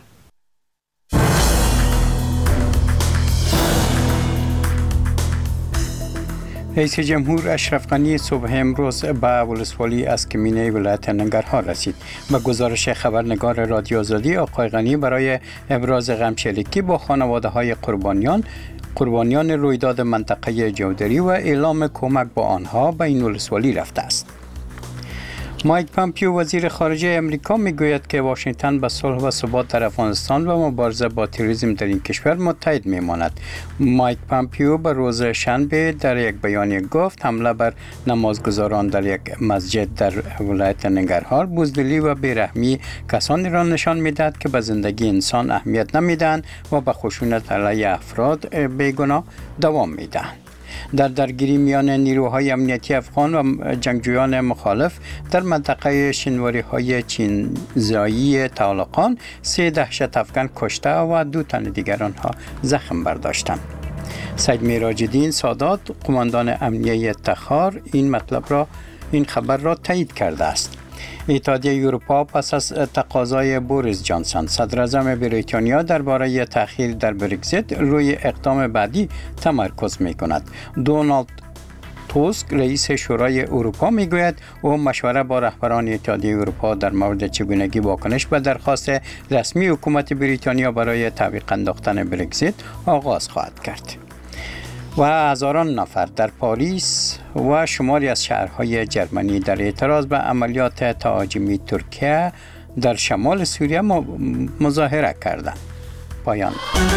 رئیس جمهور اشرف غنی صبح امروز به ولسوالی اسکمینه ولایت ننگرهار رسید. به گزارش خبرنگار رادیو آزادی، آقای غنی برای ابراز غمچلکی با خانواده های قربانیان قربانیان رویداد منطقه جودری و اعلام کمک با آنها به این ولسوالی رفته است. مایک پامپیو وزیر خارجه امریکا میگوید که واشنگتن به صلح و ثبات در افغانستان و مبارزه با تروریسم در این کشور متحد میماند. مایک پامپیو به روز شنبه در یک بیانیه گفت حمله بر نمازگزاران در یک مسجد در ولایت ننگرهار بزدلی و بیرحمی کسانی را نشان میدهد که به زندگی انسان اهمیت نمیدهند و به خشونت علیه افراد بیگناه دوام میدهند. در درگیری میان نیروهای امنیتی افغان و جنگجویان مخالف در منطقه شنواری های چینزایی طالقان سه دهشت افغان کشته و دو تن دیگر آنها زخم برداشتند. سید میراج الدین سادات قماندان امنیه تخار این مطلب را این خبر را تایید کرده است. اتحادیه اروپا پس از تقاضای بوریس جانسون صدر اعظم بریتانیا درباره تأخیر در برگزیت روی اقدام بعدی تمرکز می کند. دونالد توسک رئیس شورای اروپا می گوید او مشوره با رهبران اتحادیه اروپا در مورد چگونگی واکنش به درخواست رسمی حکومت بریتانیا برای تعویق انداختن برگزیت آغاز خواهد کرد. و هزاران نفر در پاریس و شماری از شهرهای جرمنی در اعتراض به عملیات تهاجمی ترکیه در شمال سوریه مظاهره کردند. پایان.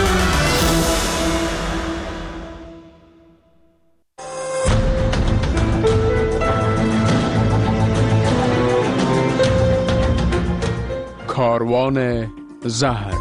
کاروان زهر.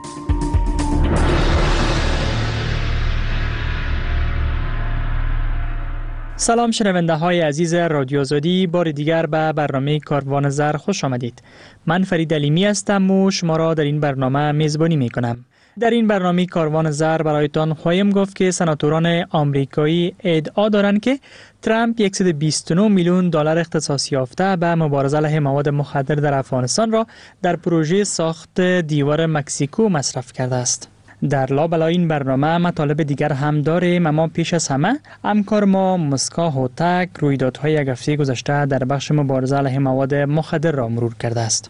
سلام شنونده های عزیز رادیو آزادی، بار دیگر به برنامه کاروان زهر خوش آمدید. من فرید علیمی هستم و شما را در این برنامه میزبانی می کنم. در این برنامه کاروان زهر برایتان خواهیم گفت که سناتوران آمریکایی ادعا دارند که ترامپ صد و بیست و نه میلیون دلار اختصاص یافته به مبارزه علیه مواد مخدر در افغانستان را در پروژه ساخت دیوار مکزیکو مصرف کرده است. در لابلای این برنامه مطالب دیگر هم داریم، اما پیش از همه همکار ما مسکا هوتک رویدادهای یک هفته گذشته در بخش مبارزه علیه مواد مخدر را مرور کرده است.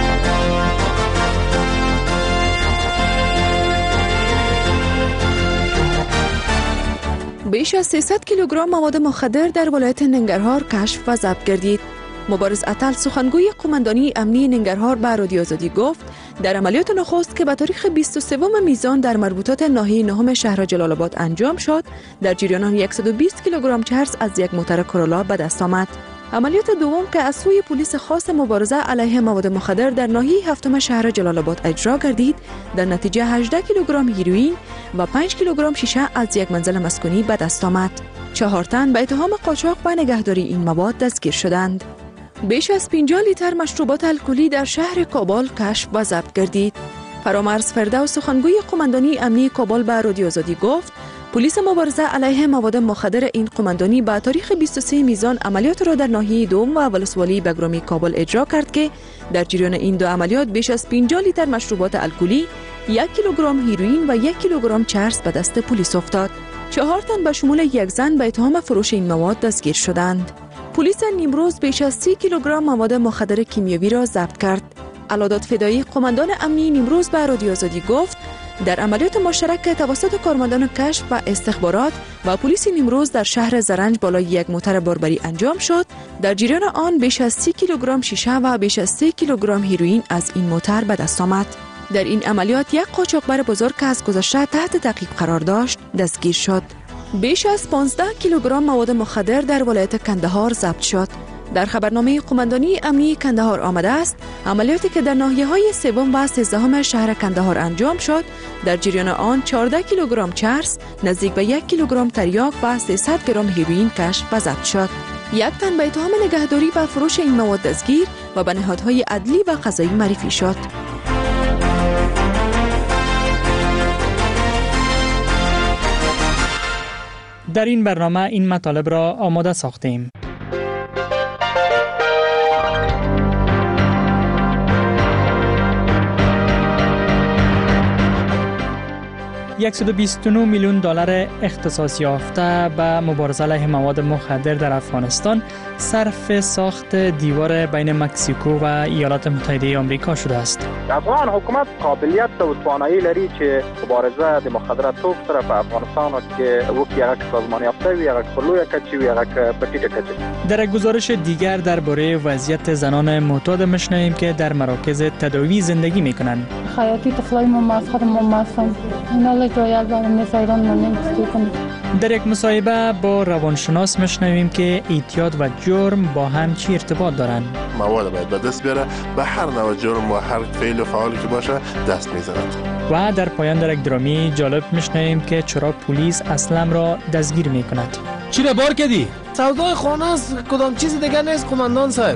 بیش از سیصد کیلوگرم مواد مخدر در ولایت ننگرهار کشف و ضبط گردید. مبارز اتل سخنگوی قماندانی امنی ننگرهار به رادیو آزادی گفت در عملیات نخست که به تاریخ بیست و سوم میزان در مربوطات ناحیه نهم شهر جلال آباد انجام شد، در جریان آن صد و بیست کیلوگرم چرس از یک موتر کرولا به دست آمد. عملیات دوم که از سوی پلیس خاص مبارزه علیه مواد مخدر در ناحیه هفتم شهر جلال آباد اجرا گردید، در نتیجه هجده کیلوگرم هیروئین و پنج کیلوگرم شیشه از یک منزل مسکونی به دست آمد. چهار تن به اتهام قاچاق و نگهداری این مواد دستگیر شدند. بیش از پنجاه لیتر مشروبات الکلی در شهر کابل کشف و ضبط گردید. فرامرز فردوس سخنگوی قماندانی امنی کابل به رادیو آزادی گفت پلیس مبارزه علیه مواد مخدر این قماندانی به تاریخ بیست و سوم میزان عملیات را در ناحیه دوم و ولسوالی بگرامی کابل اجرا کرد که در جریان این دو عملیات بیش از پنجاه لیتر مشروبات الکلی، یک کیلوگرم هیروئین و یک کیلوگرم چرس به دست پلیس افتاد. چهار تن به شمول یک زن به اتهام فروش این مواد دستگیر شدند. پلیس نیمروز بیش از سی کیلوگرم مواد مخدر کیمیایی را ضبط کرد. علادات فدایی قماندان امنی نیمروز به رادیو آزادی گفت در عملیات مشترک توسط کارمندان کشف و استخبارات و پلیس نیمروز در شهر زرنج بالای یک موتر باربری انجام شد. در جریان آن بیش از سی کیلوگرم شیشه و بیش از سه کیلوگرم هیروئین از این موتر به دست آمد. در این عملیات یک قاچاقبر بزرگ که از گذشته تحت تعقیب قرار داشت دستگیر شد. بیش از پانزده کیلوگرم مواد مخدر در ولایت کندهار ضبط شد. در خبرنامه قماندانی امنی کندهار آمده است عملیاتی که در ناحیه‌های سوم و سیزدهم شهر کندهار انجام شد در جریان آن چهارده کیلوگرم چرس، نزدیک به یک کیلوگرم تریاک و سیصد گرم هیروئین کشف و ضبط شد. یک تن به اتهام نگهداری و فروش این مواد دستگیر و به نهادهای عدلی و قضایی معرفی شد. در این برنامه این مطالب را آماده ساختیم. صد و بیست و نه میلیون دلار اختصاص یافته به مبارزه علیه مواد مخدر در افغانستان صرف ساخت دیوار بین مکزیکو و ایالات متحده آمریکا شده است. افغان حکومت قابلیت و توانایی لري چې مبارزه د مخدراتو سره په افغانستان کې وکړي، هغه سازمان یافته وي، هغه په لویه کچه وي، هغه په ټیټه کچه. در گزارش دیگر درباره وضعیت زنان معتاد می‌شنویم که در مراکز تداوی زندگی می‌کنند. حیاتی طفلای ما مسخره ما ماستن اینا لجویال برام نسایران من نمی‌ستونم. در یک مصاحبه با روانشناس می‌شنویم که اعتیاد و جرم با هم چی ارتباط دارند. مواد باید به دست بیاره، به هر نوع جرم و هر فعل و فعالی که باشه دست می‌زند. و در پایان در یک درامی جالب می‌شنویم که چرا پلیس اسلم را دستگیر می‌کند. چی را بار کردی؟ سودای خانه است، کدام چیز دیگر نیست قماندان صاحب.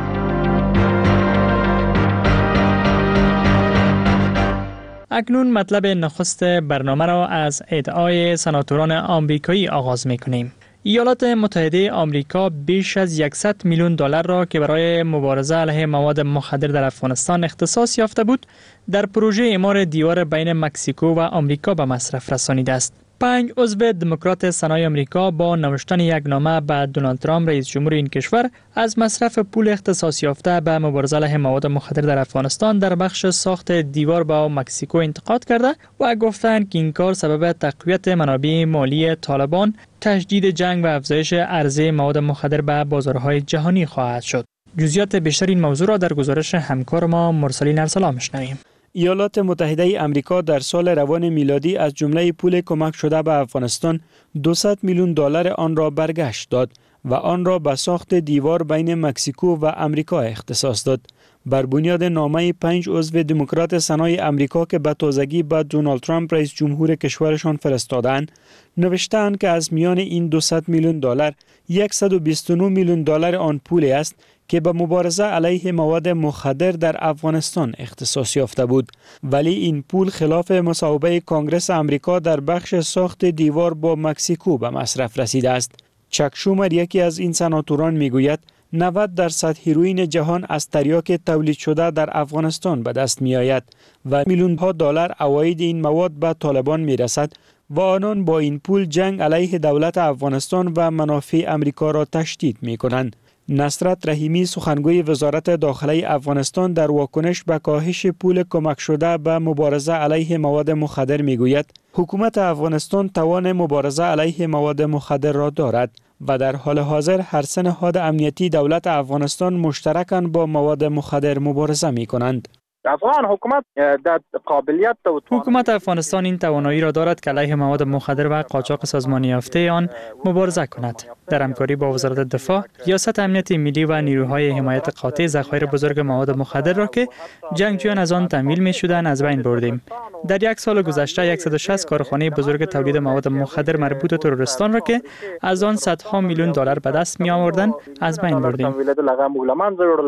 اکنون مطلب نخست برنامه را از ادعای سناتوران آمریکایی آغاز می‌کنیم. ایالات متحده آمریکا بیش از صد میلیون دلار را که برای مبارزه علیه مواد مخدر در افغانستان اختصاص یافته بود، در پروژه اعمار دیوار بین مکزیکو و آمریکا به مصرف رسانیده است. پنج عضو دموکرات سنای آمریکا با نوشتن یک نامه به دونالد ترامپ رئیس جمهور این کشور از مصرف پول اختصاص یافته به مبارزه علیه مواد مخدر در افغانستان در بخش ساخت دیوار با مکزیکو انتقاد کرده و گفتند که این کار سبب تقویت منابع مالی طالبان، تشدید جنگ و افزایش عرضه مواد مخدر به بازارهای جهانی خواهد شد. جزئیات بیشتر این موضوع را در گزارش همکار ما مرسلین ارسلا میشنویم. ایالات متحده آمریکا در سال روان میلادی از جمله پول کمک شده به افغانستان دویست میلیون دلار آن را برگشت داد و آن را به ساخت دیوار بین مکزیکو و آمریکا اختصاص داد. بر بنیاد نامه پنج عضو دموکرات سنای آمریکا که به تازگی به دونالد ترامپ رئیس جمهور کشورشان فرستادند، نوشتند که از میان این دویست میلیون دلار صد و بیست و نه میلیون دلار آن پول است که به مبارزه علیه مواد مخدر در افغانستان اختصاص یافته بود، ولی این پول خلاف مصوبه کنگره آمریکا در بخش ساخت دیوار با مکزیکو به مصرف رسیده است. چک شومر یکی از این سناتوران میگوید نود درصد هیروئین جهان از تریاک تولید شده در افغانستان به دست می آید و میلیون ها دلار عواید این مواد به طالبان می رسد و آنان با این پول جنگ علیه دولت افغانستان و منافع آمریکا را تشدید می کنند. نصرت رحیمی سخنگوی وزارت داخلی افغانستان در واکنش به کاهش پول کمک شده به مبارزه علیه مواد مخدر میگوید حکومت افغانستان توان مبارزه علیه مواد مخدر را دارد و در حال حاضر هر سه نهاد امنیتی دولت افغانستان مشترکاً با مواد مخدر مبارزه می کنند. افغان حکومت در قابلیت حکومت افغانستان این توانایی را دارد که علیه مواد مخدر و قاچاق سازمانی یافته آن مبارزه کند. در همکاری با وزارت دفاع، ریاست امنیت ملی و نیروهای حمایت قاطع ذخایر بزرگ مواد مخدر را که جنگجویان از آن تامین می‌شدند از بین بردیم. در یک سال گذشته صد و شصت کارخانه بزرگ تولید مواد مخدر مربوط به تروریستان را که از آن صدها میلیون دلار به دست می‌آوردند از بین بردیم.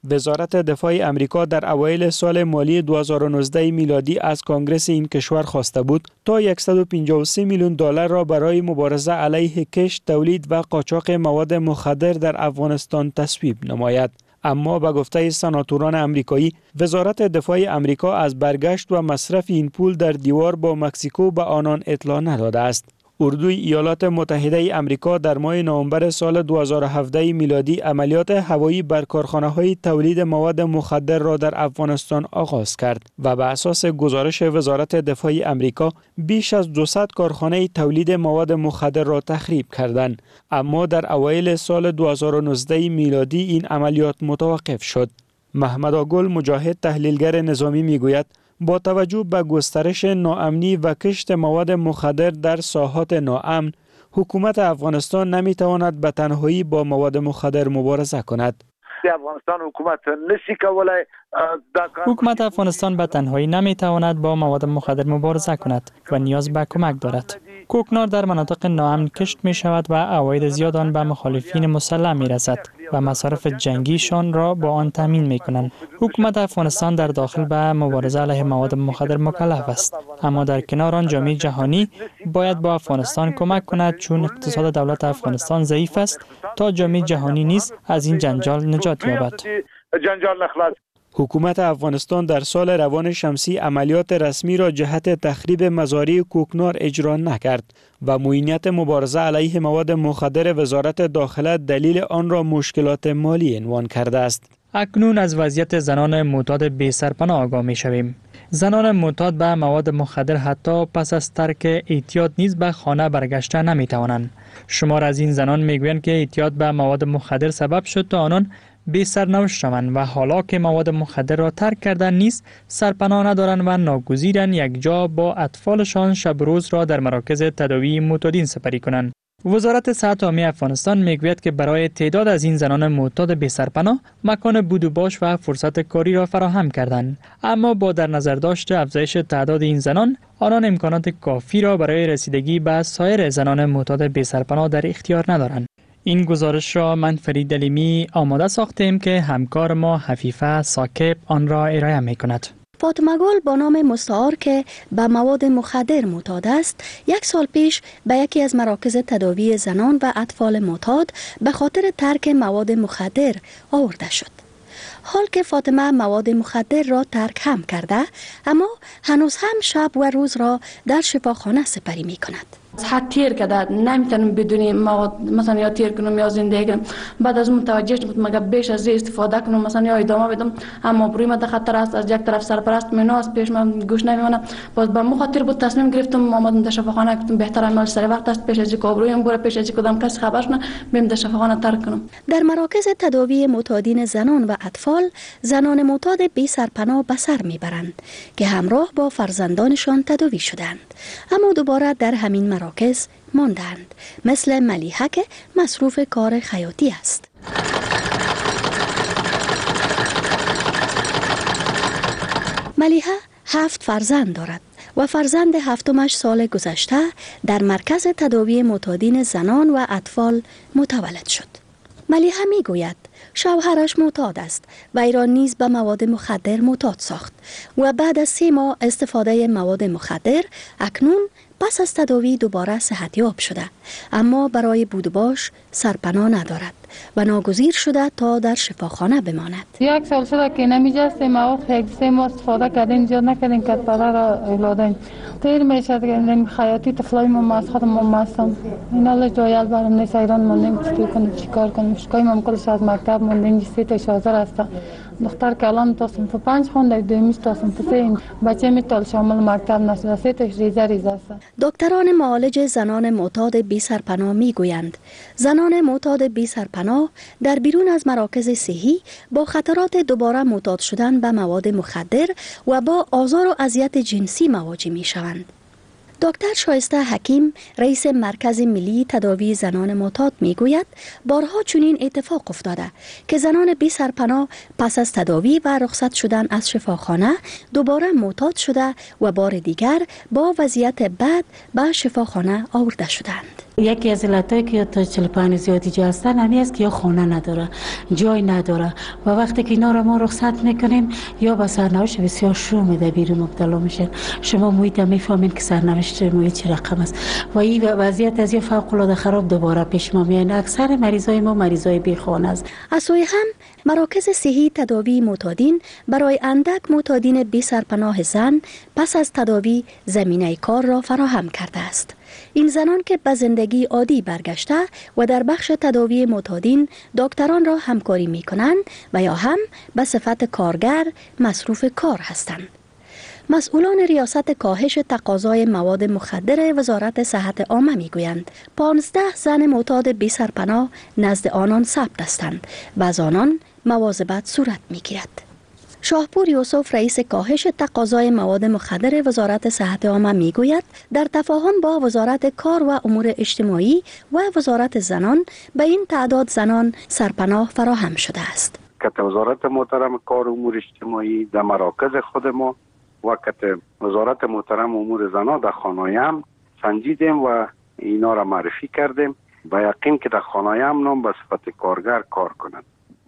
وزارت دفاع امریکا در اوایل سال مالی دو هزار و نوزده میلادی از کانگرس این کشور خواسته بود تا صد و پنجاه و سه میلیون دلار را برای مبارزه علیه کشت، تولید و قاچاق مواد مخدر در افغانستان تصویب نماید. اما به گفته سناتوران امریکایی، وزارت دفاع امریکا از برگشت و مصرف این پول در دیوار با مکزیکو به آنان اطلاع نداده است. اردوی ایالات متحده امریکا در ماه نوامبر سال دو هزار و هفده میلادی عملیات هوایی بر کارخانه‌های تولید مواد مخدر را در افغانستان آغاز کرد و به اساس گزارش وزارت دفاع امریکا بیش از دویست کارخانه تولید مواد مخدر را تخریب کردند. اما در اوایل سال دو هزار و نوزده میلادی این عملیات متوقف شد. محمد آگل مجاهد تحلیلگر نظامی میگوید با توجه به گسترش ناامنی و کشت مواد مخدر در ساحات ناامن، حکومت افغانستان نمیتواند به تنهایی با مواد مخدر مبارزه کند. افغانستان حکومت نشي کولای حکومت افغانستان به تنهایی نمیتواند با مواد مخدر مبارزه کند و نیاز به کمک دارد. کوکنار در مناطق ناامن کشت می شود و عواید زیاد آن به مخالفین مسلح می رسد و مصارف جنگیشان را با آن تامین می کنند. حکومت افغانستان در داخل به مبارزه علیه مواد مخدر مکلف است، اما در کنار آن جامعه جهانی باید با افغانستان کمک کند، چون اقتصاد دولت افغانستان ضعیف است تا جامعه جهانی نیز از این جنجال نجات یابد. جنجال نخلاص. حکومت افغانستان در سال روان شمسی عملیات رسمی را جهت تخریب مزارع کوکنار اجرا نکرد و معینیت مبارزه علیه مواد مخدر وزارت داخله دلیل آن را مشکلات مالی عنوان کرده است. اکنون از وضعیت زنان معتاد بی سرپناه آگاه می شویم. زنان معتاد به مواد مخدر حتی پس از ترک اعتیاد نیز به خانه برگشته نمی توانند. شمار از این زنان می گویند که اعتیاد به مواد مخدر سبب شد تا آنان بی سرنوشت شوند و حالا که مواد مخدر را ترک کردن نیز سرپناه ندارند و ناگزیرند یک جا با اطفالشان شب روز را در مراکز تداوی معتادین سپری کنند. وزارت صحت عامه افغانستان میگوید که برای تعداد از این زنان معتاد بی سرپناه مکان بود و باش و فرصت کاری را فراهم کردند، اما با در نظر داشت افزایش تعداد این زنان، آنان امکانات کافی را برای رسیدگی به سایر زنان معتاد بی سرپناه در اختیار ندارند. این گزارش را من فرید دلیمی آماده ساختیم که همکار ما حفیفه ساکب آن را ارائه می کند. فاطمه گل با نام مستعار که به مواد مخدر معتاد است، یک سال پیش به یکی از مراکز تداوی زنان و اطفال معتاد به خاطر ترک مواد مخدر آورده شد. حال که فاطمه مواد مخدر را ترک هم کرده، اما هنوز هم شب و روز را در شفاخانه سپری می کند. حد تیر کرده، نمیتونم بدون مواد مثلا یا تیر کنم یا زندگی کنم. بعد از متوجه شدم مگه بیش از این استفاده کنم مثلا یا ادامه بدم، اما بروی من خطر است. از یک طرف سرپرست منو از پیش من گوش نمیمونه. باز به مخاطر بود تصمیم گرفتم آمدم در شفاخانه، گفتم بهتره عمل سر وقت است پیش از اینکه آبرویم بره، پیش از اینکه کدام کسی خبرش نه بریم در شفاخانه ترک کنم. در مراکز تداوی معتادین زنان و اطفال، زنان معتاد بی سرپناه به سر میبرند که همراه با فرزندانشان تداوی شدند، اما دوباره در همین مراکز ماندند، مثل ملیحه که مصروف کار خیاطی است. ملیحه هفت فرزند دارد و فرزند هفتمش سال گذشته در مرکز تداوی معتادین زنان و اطفال متولد شد. ملیحه می گوید شوهرش معتاد است و ایران نیز به مواد مخدر معتاد ساخت و بعد از سه ماه استفاده مواد مخدر اکنون پس از تداوی دوباره صحتیاب شده، اما برای بود باش سرپناه ندارد و ناگزیر شده تا در شفاخانه بماند. یک سال شده که نمیجست مواد یک سه ماه استفاده کردیم، زیاد نکردیم که پدر را اولادیم تیر میشد که خیاطی طفلای ما مسخره ما ماستم اینا جایل برام نیست. ایران موندیم چی کنیم چیکار کنیم؟ شکای ما کلش از مکتب موندیم، سه تا شازر است. دختر که الان تا صنف پنج خونده، دومیش تا صنف سه، بچه میتال شامل مکتب نشده، سه تاش ریزه ریزه است. دکتران معالج زنان معتاد بی سرپناه میگویند زنان معتاد بی سرپناه در بیرون از مراکز صحی با خطرات دوباره معتاد شدن به مواد مخدر و با آزار و اذیت جنسی مواجه می شوند. دکتر شایسته حکیم رئیس مرکز ملی تداوی زنان معتاد میگوید بارها چنین اتفاق افتاده که زنان بی سرپناه پس از تداوی و رخصت شدن از شفاخانه دوباره معتاد شده و بار دیگر با وضعیت بد به شفاخانه آورده شدند. یکی از علتایی که تا چهل و پنج زیادی جا هستن همی است که یا خانه نداره، جای نداره و وقتی که اینا رو ما رخصت میکنیم یا با سرنوشت بسیار شوم در بیرون مبتلا میشن. شما محیط هم میفهمین که سرنوشت محیط چه رقم است و این وضعیت از یه فوق العاده خراب دوباره پیش ما میاد. اکثر مریضای ما مریضای بی خانه است. از سوی هم مراکز صحی تداوی معتادین برای اندک معتادین بی سرپناه زن پس از تداوی زمینه کار را فراهم کرده است. این زنان که به زندگی عادی برگشته و در بخش تداوی معتادین دکتران را همکاری می کنند و یا هم به صفت کارگر مصروف کار هستند. مسئولان ریاست کاهش تقاضای مواد مخدر وزارت صحت عامه می گویند پانزده زن معتاد بی سرپناه نزد آنان ثبت هستند و از آنان مواظبت صورت می گیرد. شاهپور یوسف رئیس کاهش تقاضای مواد مخدر وزارت صحت عامه می گوید در تفاهم با وزارت کار و امور اجتماعی و وزارت زنان به این تعداد زنان سرپناه فراهم شده است. که وزارت محترم کار و امور اجتماعی در مراکز خود ما و که وزارت محترم امور زنان در خانه‌ام سنجیدیم و اینا را معرفی کردیم با یقین که در خانه‌ام نام به صفت کارگر کار کنند.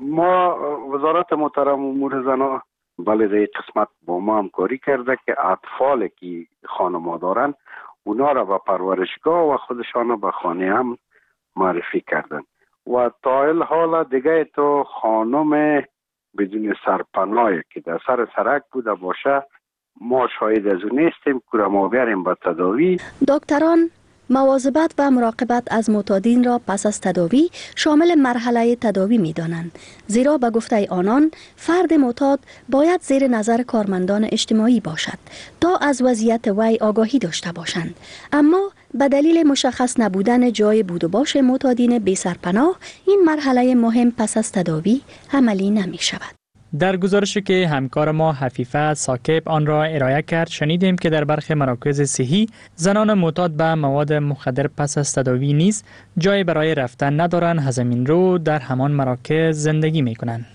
ما وزارت محترم امور زنان بله در این قسمت با ما همکاری کرده که اطفال که خانما دارن اونا را به پرورشگاه و خودشان را به خانه هم معرفی کردن و تا الحال دیگه تو خانم بدون سرپناهی که در سر سرک بوده باشه ما شاهد از اون نیستیم که ما بیاریم به تداوی. دکتران مواظبت و مراقبت از معتادین را پس از تداوی شامل مرحله تداوی می دانند، زیرا به گفته آنان فرد معتاد باید زیر نظر کارمندان اجتماعی باشد تا از وضعیت وی آگاهی داشته باشند، اما به دلیل مشخص نبودن جای بود و باش معتادین بی سرپناه این مرحله مهم پس از تداوی عملی نمی شود. در گزارشی که همکار ما حفیفه ساکب آن را ارائه کرد شنیدیم که در برخی مراکز صحی زنان معتاد به مواد مخدر پس از تداوی نیز جای برای رفتن ندارند، همین رو در همان مراکز زندگی می کنند.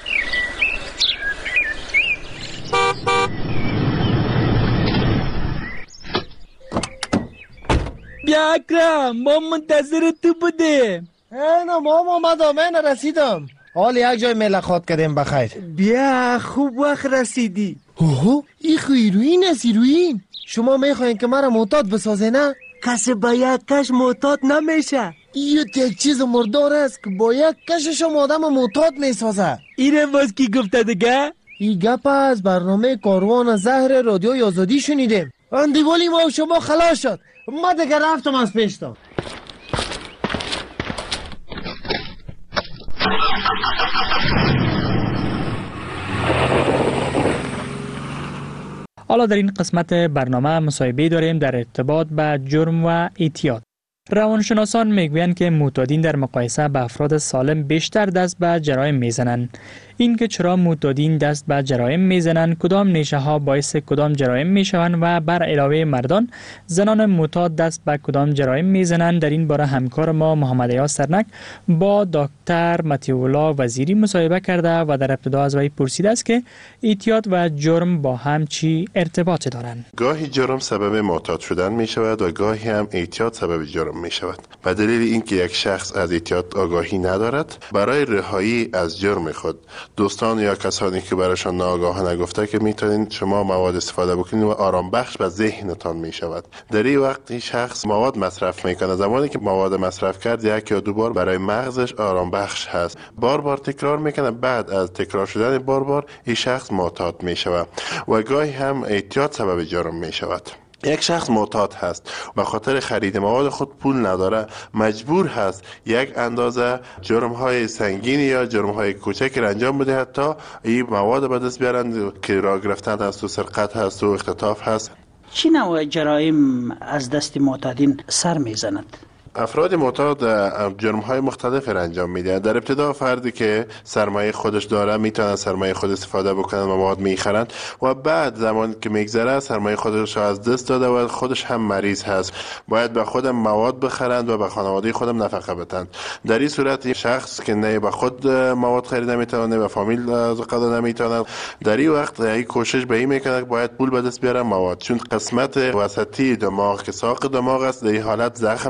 بیا اکرم، ما منتظر تو بودیم. نه مام آمدم، من رسیدم. حال یک جای ملاقات کردیم بخیر. بیا خوب وقت رسیدی. اوه این خو ایروین است. ایروین شما میخواین که مرا معتاد بسازه نه؟ کسی با یک کش معتاد نمیشه. این یک چیز مردار است که با یک کشش هم آدم معتاد میسازه. اینه باز کی گفته دیگه؟ این گپ از برنامه کاروان زهر رادیو آزادی شنیدیم. اندیوالی ما و شما خلاص شد. ما دیگه رفتم از پیشتم. حالا در این قسمت برنامه مصاحبه داریم در ارتباط به جرم و اعتیاد. روانشناسان میگویند که معتادین در مقایسه با افراد سالم بیشتر دست به جرایم میزنند. این که چرا معتادین دست به جرایم میزنند، کدام نیشه ها باعث کدام جرایم میشوند و بر علاوه مردان زنان معتاد دست به کدام جرایم میزنند، در این باره همکار ما محمد ایاز سرنک با دکتر مطیع وزیری مصاحبه کرده و در ابتدا از وی پرسیده است که اعتیاد و جرم با هم چی ارتباطی دارند. گاهی جرم سبب معتاد شدن می شود و گاهی هم اعتیاد سبب جرم می شود. به دلیل اینکه یک شخص از اعتیاد آگاهی ندارد، برای رهایی از جرم خود دوستان یا کسانی که برایشان ناآگاهانه گفته که میتونید شما مواد استفاده بکنید و آرام بخش به ذهنتان می شود. در این وقت این شخص مواد مصرف میکنه. زمانی که مواد مصرف کرد یک یا دو بار برای مغزش آرام بخش هست، بار بار تکرار میکنه. بعد از تکرار شدن بار بار این شخص معتاد می شود و گاهی هم اعتیاد سبب جرم می شود. یک شخص معتاد هست به خاطر خرید مواد خود پول نداره، مجبور هست یک اندازه جرم های سنگین یا جرم های کوچک را انجام بده تا این مواد به دست بیارند که راه گرفتن هست و سرقت هست و اختطاف هست. چی نوع جرایم از دست معتادین سر میزند؟ افراد معتاد جرم‌های مختلف را انجام میده. در ابتدا فردی که سرمایه خودش داره میتونه سرمایه خود استفاده بکنن و مواد میخرند و بعد زمانی که میگذره سرمایه خودش را از دست داده و خودش هم مریض هست، باید به خودم مواد بخرند و به خانواده خودم نفقه بدن. در این صورت شخص که نه به خود مواد خرید نمیتونه نه به فامیل قضا نمیتونه، در این وقت این کوشش به این میکنه که باید پول به دست بیاره مواد، چون قسمت وسطی دماغ که ساق دماغ است در این حالت زخم دیده و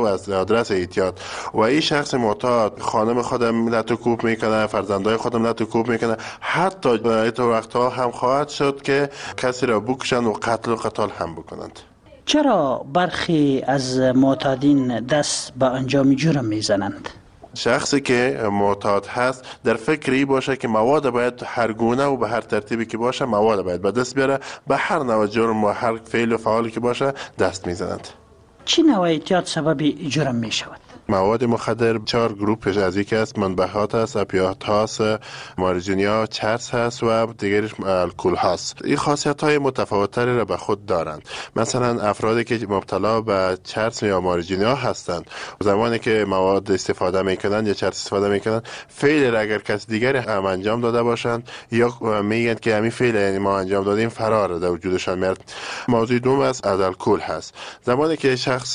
از آدرس اعتیاد و این شخص معتاد خانم خودم لطوکوب میکنه، فرزندای خودم لطوکوب میکنه، حتی تو وقتها هم خواهد شد که کسی را بکشند و قتل و قتال هم بکنند. چرا برخی از معتادین دست به انجام جرم میزنند؟ شخصی که معتاد هست در فکری باشه که مواد باید هر گونه و به هر ترتیبی که باشه مواد باید به دست بیاره، به هر نوع جرم و هر فعل و فعالی که باشه دست میزنند. چی نوع اعتیاد سبب جرم می شود؟ مواد مخدر چهار گروپش از یکی است، منبهات است، اپیات هاست، مارجینیا، چرس هست و دیگرش الکل هست. این خاصیت های متفاوت‌تری را به خود دارند. مثلا افرادی که مبتلا به چرس یا مارجینیا هستند زمانی که مواد استفاده میکنند یا چرس استفاده میکنند، فعل را اگر کس دیگری هم انجام داده باشند یا میگن که همین فعل یعنی ما انجام دادیم فرار در وجودشان میاد. موضوع دوم از الکل هست. زمانی که شخص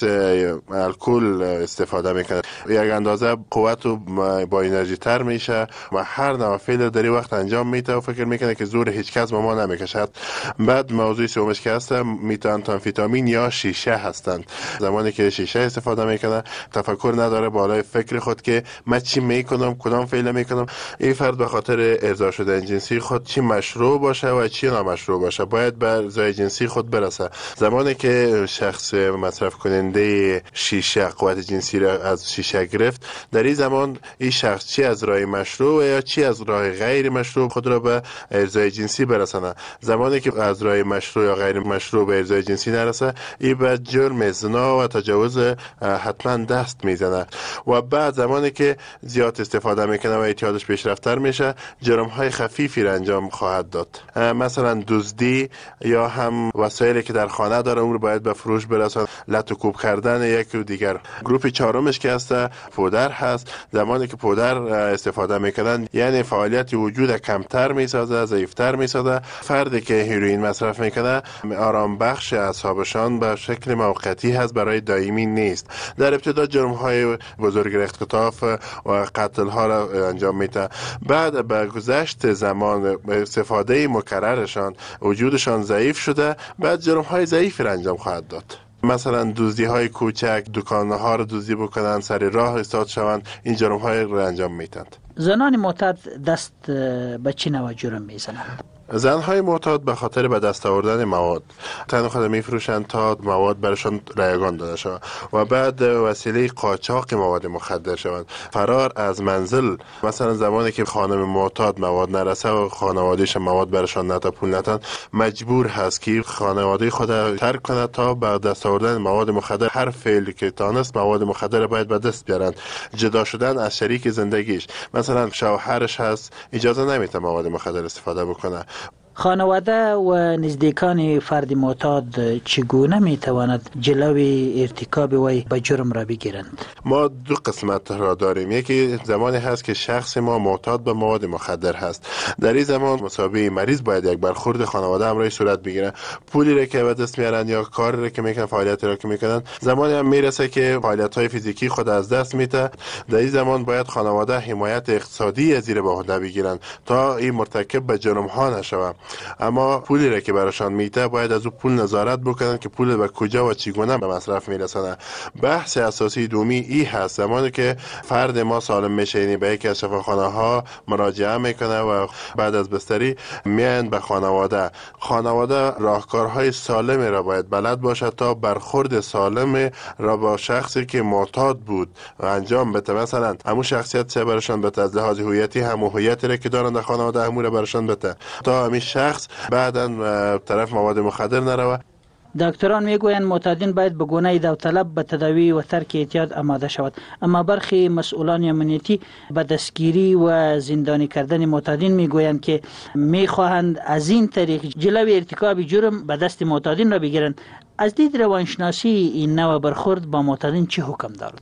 الکل استفاده میکنه یک اندازه قوت و با انرژی تر میشه و هر نوع فعل در وقت انجام میده و فکر میکنه که زور هیچ کس با ما نمیکشد. بعد موضوع سومش که هست میتانتامفیتامین یا شیشه هستند. زمانی که شیشه استفاده میکنه تفکر نداره بالای فکر خود که من چی میکنم، کدام فعل میکنم. این فرد به خاطر ارضا شدن جنسی خود چی مشروع باشه و چی نامشروع باشه باید به ارضای جنسی خود برسه. زمانی که شخص مصرف کننده شیشه قوت جنسی را از شیشه گرفت، در این زمان این شخص چی از راه مشروع یا چی از راه غیر مشروع خود را به ارضای جنسی برسانه. زمانی که از راه مشروع یا غیر مشروع به ارضای جنسی نرسه، این به جرم زنا و تجاوز حتما دست میزنه و بعد زمانی که زیاد استفاده میکنه و اعتیادش پیشرفت‌تر میشه، جرم های خفیفی را انجام خواهد داد. مثلا دزدی یا هم وسایلی که در خانه داره اون رو باید به فروش برسونه، لط و کوب کردن یک و دیگر. گروه چهارمش که هست پودر هست. زمانی که پودر استفاده میکنن یعنی فعالیت وجود کمتر میسازه، ضعیفتر میسازه. فردی که هیروئین مصرف میکنه آرام بخش اعصابشان به شکل موقتی هست، برای دائمی نیست. در ابتدا جرم های بزرگ اختطاف و قتل ها را انجام میده، بعد به گذشت زمان استفاده مکررشان وجودشان ضعیف شده، بعد جرم های ضعیفی را انجام خواهد داد. مثلا دزدی های کوچک، دکانه ها رو دزدی بکنن، سر راه ایستاد شوند، این جرم های رو انجام میدند. زنان معتاد دست به چه نوع جرم میزنند؟ زنهای معتاد به خاطر به دست آوردن مواد تن خود میفروشند تا مواد برشان رایگان داده شود و بعد وسیله قاچاق مواد مخدر شوند. فرار از منزل، مثلا زمانی که خانم معتاد مواد نرسه و خانوادهش مواد برشان نتا پول نتن، مجبور هست که خانواده خود ترک کنه تا به دست آوردن مواد مخدر. هر فعلی که تانست مواد مخدر باید به دست بیارند. جدا شدن از شریک زندگیش، مثلا شوهرش هست اجازه نمیده مواد مخدر استفاده بکنه. خانواده و نزدیکان فرد معتاد چگونه می تواند جلوی ارتکاب وی به جرم را بگیرند؟ ما دو قسمت را داریم. یکی زمانی هست که شخص ما معتاد به مواد مخدر هست. در این زمان مسابقه مریض باید یک برخورد خانواده همراهی صورت بگیره. پولی را که به دست میارن یا کاری را که میکنن، فعالیتی را که میکنن، زمانی هم میرسه که فعالیت‌های فیزیکی خود از دست میده. در این زمان باید خانواده حمایت اقتصادی زیر به عهده بگیرن تا این مرتکب به جرم ها نشود. اما پولی را که براشان میده باید از او پول نظارت بکنن که پول به کجا و چگونه به مصرف میرسونه. بحث اساسی دومی ای هست. زمانی که فرد ما سالم میشه، یعنی به یکی از شفاخانه ها مراجعه میکنه و بعد از بستری میان به خانواده. خانواده راهکارهای سالمی را باید بلد باشه تا برخورد سالم را با شخصی که معتاد بود و انجام بده. مثلا همون شخصیت چه براشان بده، از لحاظ هویتی همون هویتی را که دارن در خانواده همون را براشان بده تا همین شخص بعداً طرف مواد مخدر نروه. دکتران میگویند معتادین باید به گونه داوطلب به تداوی و ترک اعتیاد آماده شود، اما برخی مسئولان امنیتی به دستگیری و زندانی کردن معتادین میگویند که میخواهند از این طریق جلوی ارتکاب جرم به دست معتادین را بگیرند. از دید روانشناسی این نوع برخورد با معتادین چه حکم دارد؟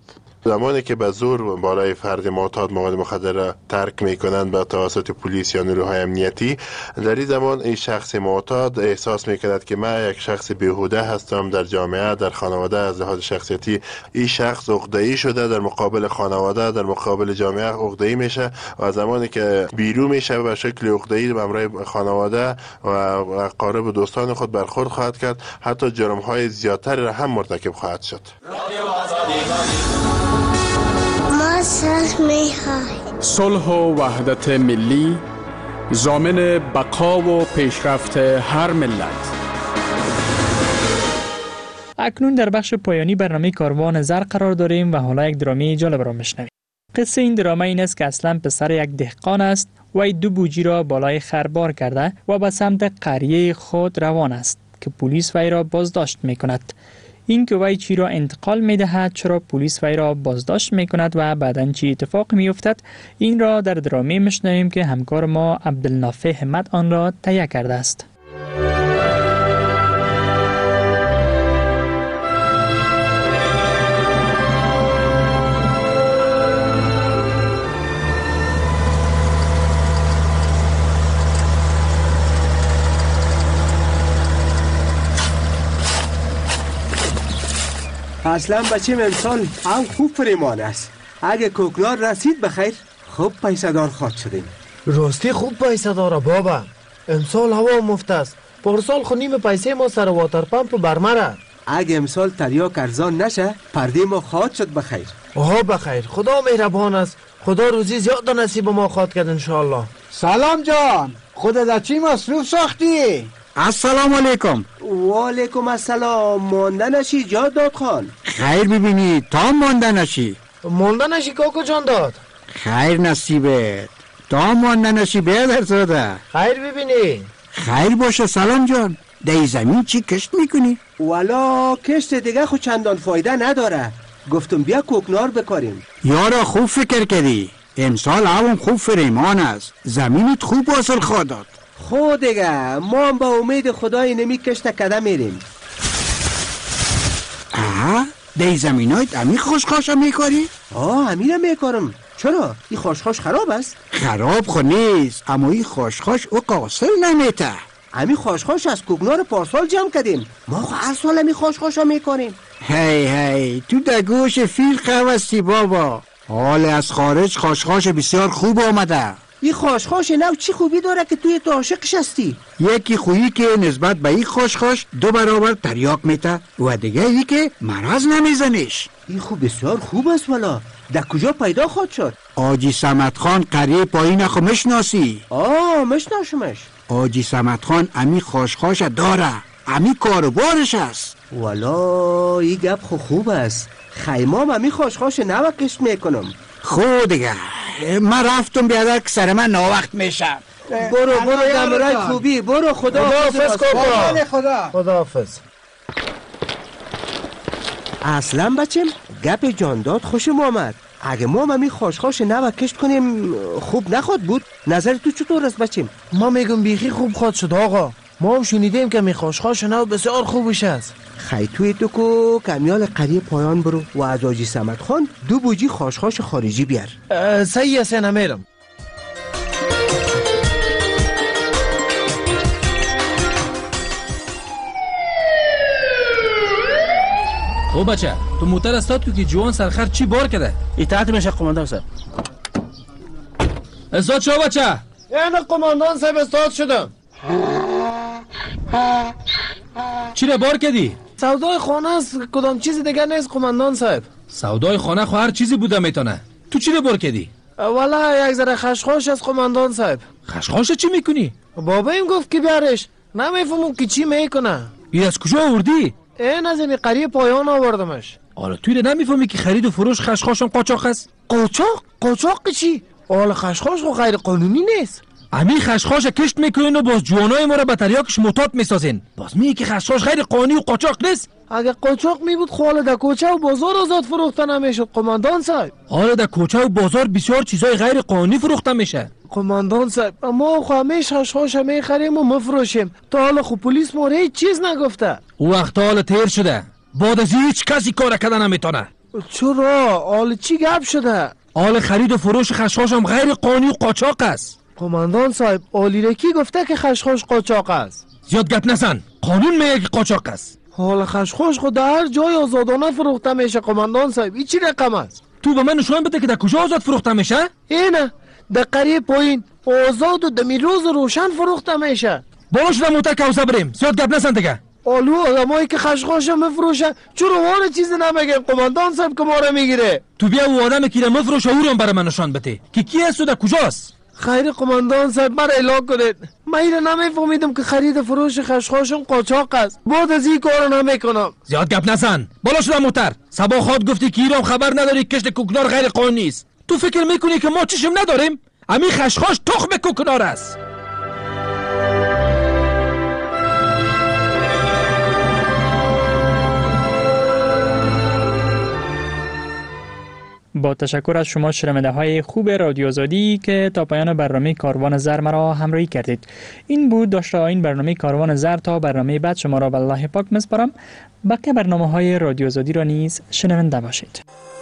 زمانی که به زور بالای فرد معتاد مواد مخدر را ترک میکنند به توسط پلیس یا نیروهای امنیتی، در این زمان این شخص معتاد احساس میکند که من یک شخص بیهوده هستم در جامعه، در خانواده. از لحاظ شخصیتی این شخص عقده‌ای شده، در مقابل خانواده، در مقابل جامعه عقده‌ای میشه و زمانی که بیرون میشه به شکل عقده‌ای به همراه خانواده و اقارب و دوستان خود برخورد خواهد کرد، حتی جرم‌های زیادتر را هم مرتکب خواهد شد. ما صلح می‌خواهیم. صلح و وحدت ملی ضامن بقا و پیشرفت هر ملت. اکنون در بخش پایانی برنامه کاروان زر قرار داریم و حالا یک درامه جالب را میشنویم. قصه این درامه این است که اصلا پسر یک دهقان است و ای دو بوجی را بالای خربار کرده و به سمت قریه خود روان است که پلیس وی را بازداشت میکند. این که وی چی را انتقال میدهد، چرا پلیس وی را بازداشت میکند و بعداً چی اتفاق میافتد، این را در درامه میشنویم که همکار ما عبدالنافع همت آن را تهیه کرده است. اصلا بچیم امسال هم خوب فریمان است. اگه کوکنار رسید بخیر خوب پیسه دار خواهد شدیم. راستی خوب پیسه داره بابا. امسال هوا مفت است. پارسال خو نیم پیسه ما سر واتر پمپ برمره. اگه امسال تریاک ارزان نشه پرده ما خواهد شد بخیر. آها بخیر. خدا مهربان است. خدا روزی زیاد نصیب ما خواهد کرد انشاءالله. سلام جان، خودت از چی مصروف ساختی؟ السلام علیکم. و علیکم السلام. مانده نشی جان داد خان. خیر ببینی تا مانده نشی. مانده نشی کاکو جان داد. خیر نصیبت تا مانده نشی بیادر زاده. خیر ببینی. خیر باشه. سلام جان، در زمین چی کشت میکنی؟ والا کشت دیگه خود چندان فایده نداره. گفتم بیا کوکنار بکاریم. یارا خوب فکر کردی. امسال هوا خوب فریمان است. زمینت خوب حاصل خواهد داد. خود دیگه ما هم با امید خدای نمی کشت کده میریم. آه در زمینایت امی خوشخاش هم میکاری؟ آه امی میکارم. چرا؟ این خوشخاش خراب است؟ خراب خو نیست، اما این خوشخاش او قاصل نمیته. امی خوشخاش از کوکنار پارسال جمع کردیم. ما خو هر سال امی خوشخاش هم میکنیم. هی هی تو در گوش فیل خواستی بابا. حال از خارج خوشخاش بسیار خوب آمده. این خوشخاش نو چی خوبی داره که توی تو عاشقش هستی؟ یکی خویی که نسبت به این خوشخاش دو برابر تریاک میته و دیگه ای که مرض نمیزنش. این خوب بسیار خوب است. والا در کجا پیدا خود شد؟ آجی صمد خان قریه پایین خو مشناسی؟ آه مشناسمش. آجی صمد خان امی خوشخاش داره، امی کاروبارش است. والا این گپ خو خوب است. خیمام امی خوشخاش نو کشت میکنم. خود دیگه من رفتم بیادر که سر من ناوقت میشم. برو برو دمرای خوبی. برو خدا حافظ خدا خدا خدا حافظ. اصلا بچم گپ جانداد خوشم آمد. اگه ما ممی خوشخاش نو کشت کنیم خوب نخواد بود؟ نظر تو چطور است بچم؟ ما میگم بیخی خوب خواد شد آقا. ما هم شنیدیم که می خوشخاش نو بسیار خوبش است. خیتوی تو کو کمیال قریه پایان برو و از آجی صمد خان دو بوجی خوشخاش خارجی بیار. صحیح است نمیرم. او بچه تو موتر استاد تو که جوان سرخر چی بار کرده؟ اطاعت میشه قماندان صاحب. استاد شو بچه؟ یعنی قماندان صاحب استاد شدم. چی را بار کردی؟ سودای خانه است، کدام چیزی دیگر نیست قماندان صاحب. سودای خانه خو هر چیزی بوده میتونه. تو چی را بار کردی؟ والا یک ذره خشخاش از قماندان صاحب. خشخاش چی میکنی؟ بابا این گفت که بیارش. نمیفهمم که چی میکنه. این از کجا آوردی؟ این از این قریه پایان آوردمش. حالا توی را نمیفهمی که خرید و فروش خشخاش هم قاچاق است؟ قاچاق؟ قاچاق چی؟ حالا خشخاش خو غیر قانونی نیست. امی خشخاش کشت میکنین و باز جوانای ما را به تریاکش معتاد میسازین. باز میگی که خشخاش غیر قانونی و قاچاق نیست؟ اگه قاچاق می بود خو حالا در کوچه و بازار آزاد فروخته نمیشد قماندان صاحب. حالا در کوچه و بازار بسیار چیزای غیر قانونی فروخته میشه. قماندان صاحب ما خو همیشه خشخاش میخریم و مفروشیم. تا حالا خو پلیس ما هیچ چیز نگفته. او وقت حال تیر شده. بعد از هیچ کسی کار کردن نمیتونه. چرا؟ آل چی گپ شده؟ آل خرید و فروش خشخاش هم غیر قانونی و قاچاق است. قماندان صاحب، آلی را کی گفته که خشخاش قاچاق است؟ زیاد گپ نزن. قانون میگه که قاچاق است. حال خشخاش خود در هر جای آزادانه فروخته میشه قماندان صاحب. این چی رقم است؟ تو به من نشون بده که در کجا آزاد فروخته میشه؟ اینه در قریه پایین آزاد و دمی روز روشن فروخته میشه. بالا شده موتر کوزه بریم. زیاد گپ نزن دیگه. آلو آدمایی که خشخاش مفروشه چرا ما چیزی نمیگن قماندان صاحب که ما رو میگیره؟ تو بیا او آدم که مفروشه او رو برای من نشان بده که کی است و در کجاست. خیر قماندان صاحب مرا اطلاع کنید. من اینو نمیفهمیدم که خرید فروش خشخاشم قاچاق است. بعد از این کارو نمیکنم. زیاد گپ نزن. بالا شده موتر. صبا خود گفتی که ایران خبر نداری کشت کوکنار غیر قانونی است. تو فکر میکنی که ما چشم نداریم؟ امی خشخاش تخم کوکنار است. با تشکر از شما شنونده های خوب رادیو آزادی که تا پایان برنامه کاروان زر مرا همراهی کردید. این بود داشته این برنامه کاروان زر. تا برنامه بعد شما را به الله پاک میسپارم. بقیه برنامه های رادیو آزادی را نیز شنونده باشید.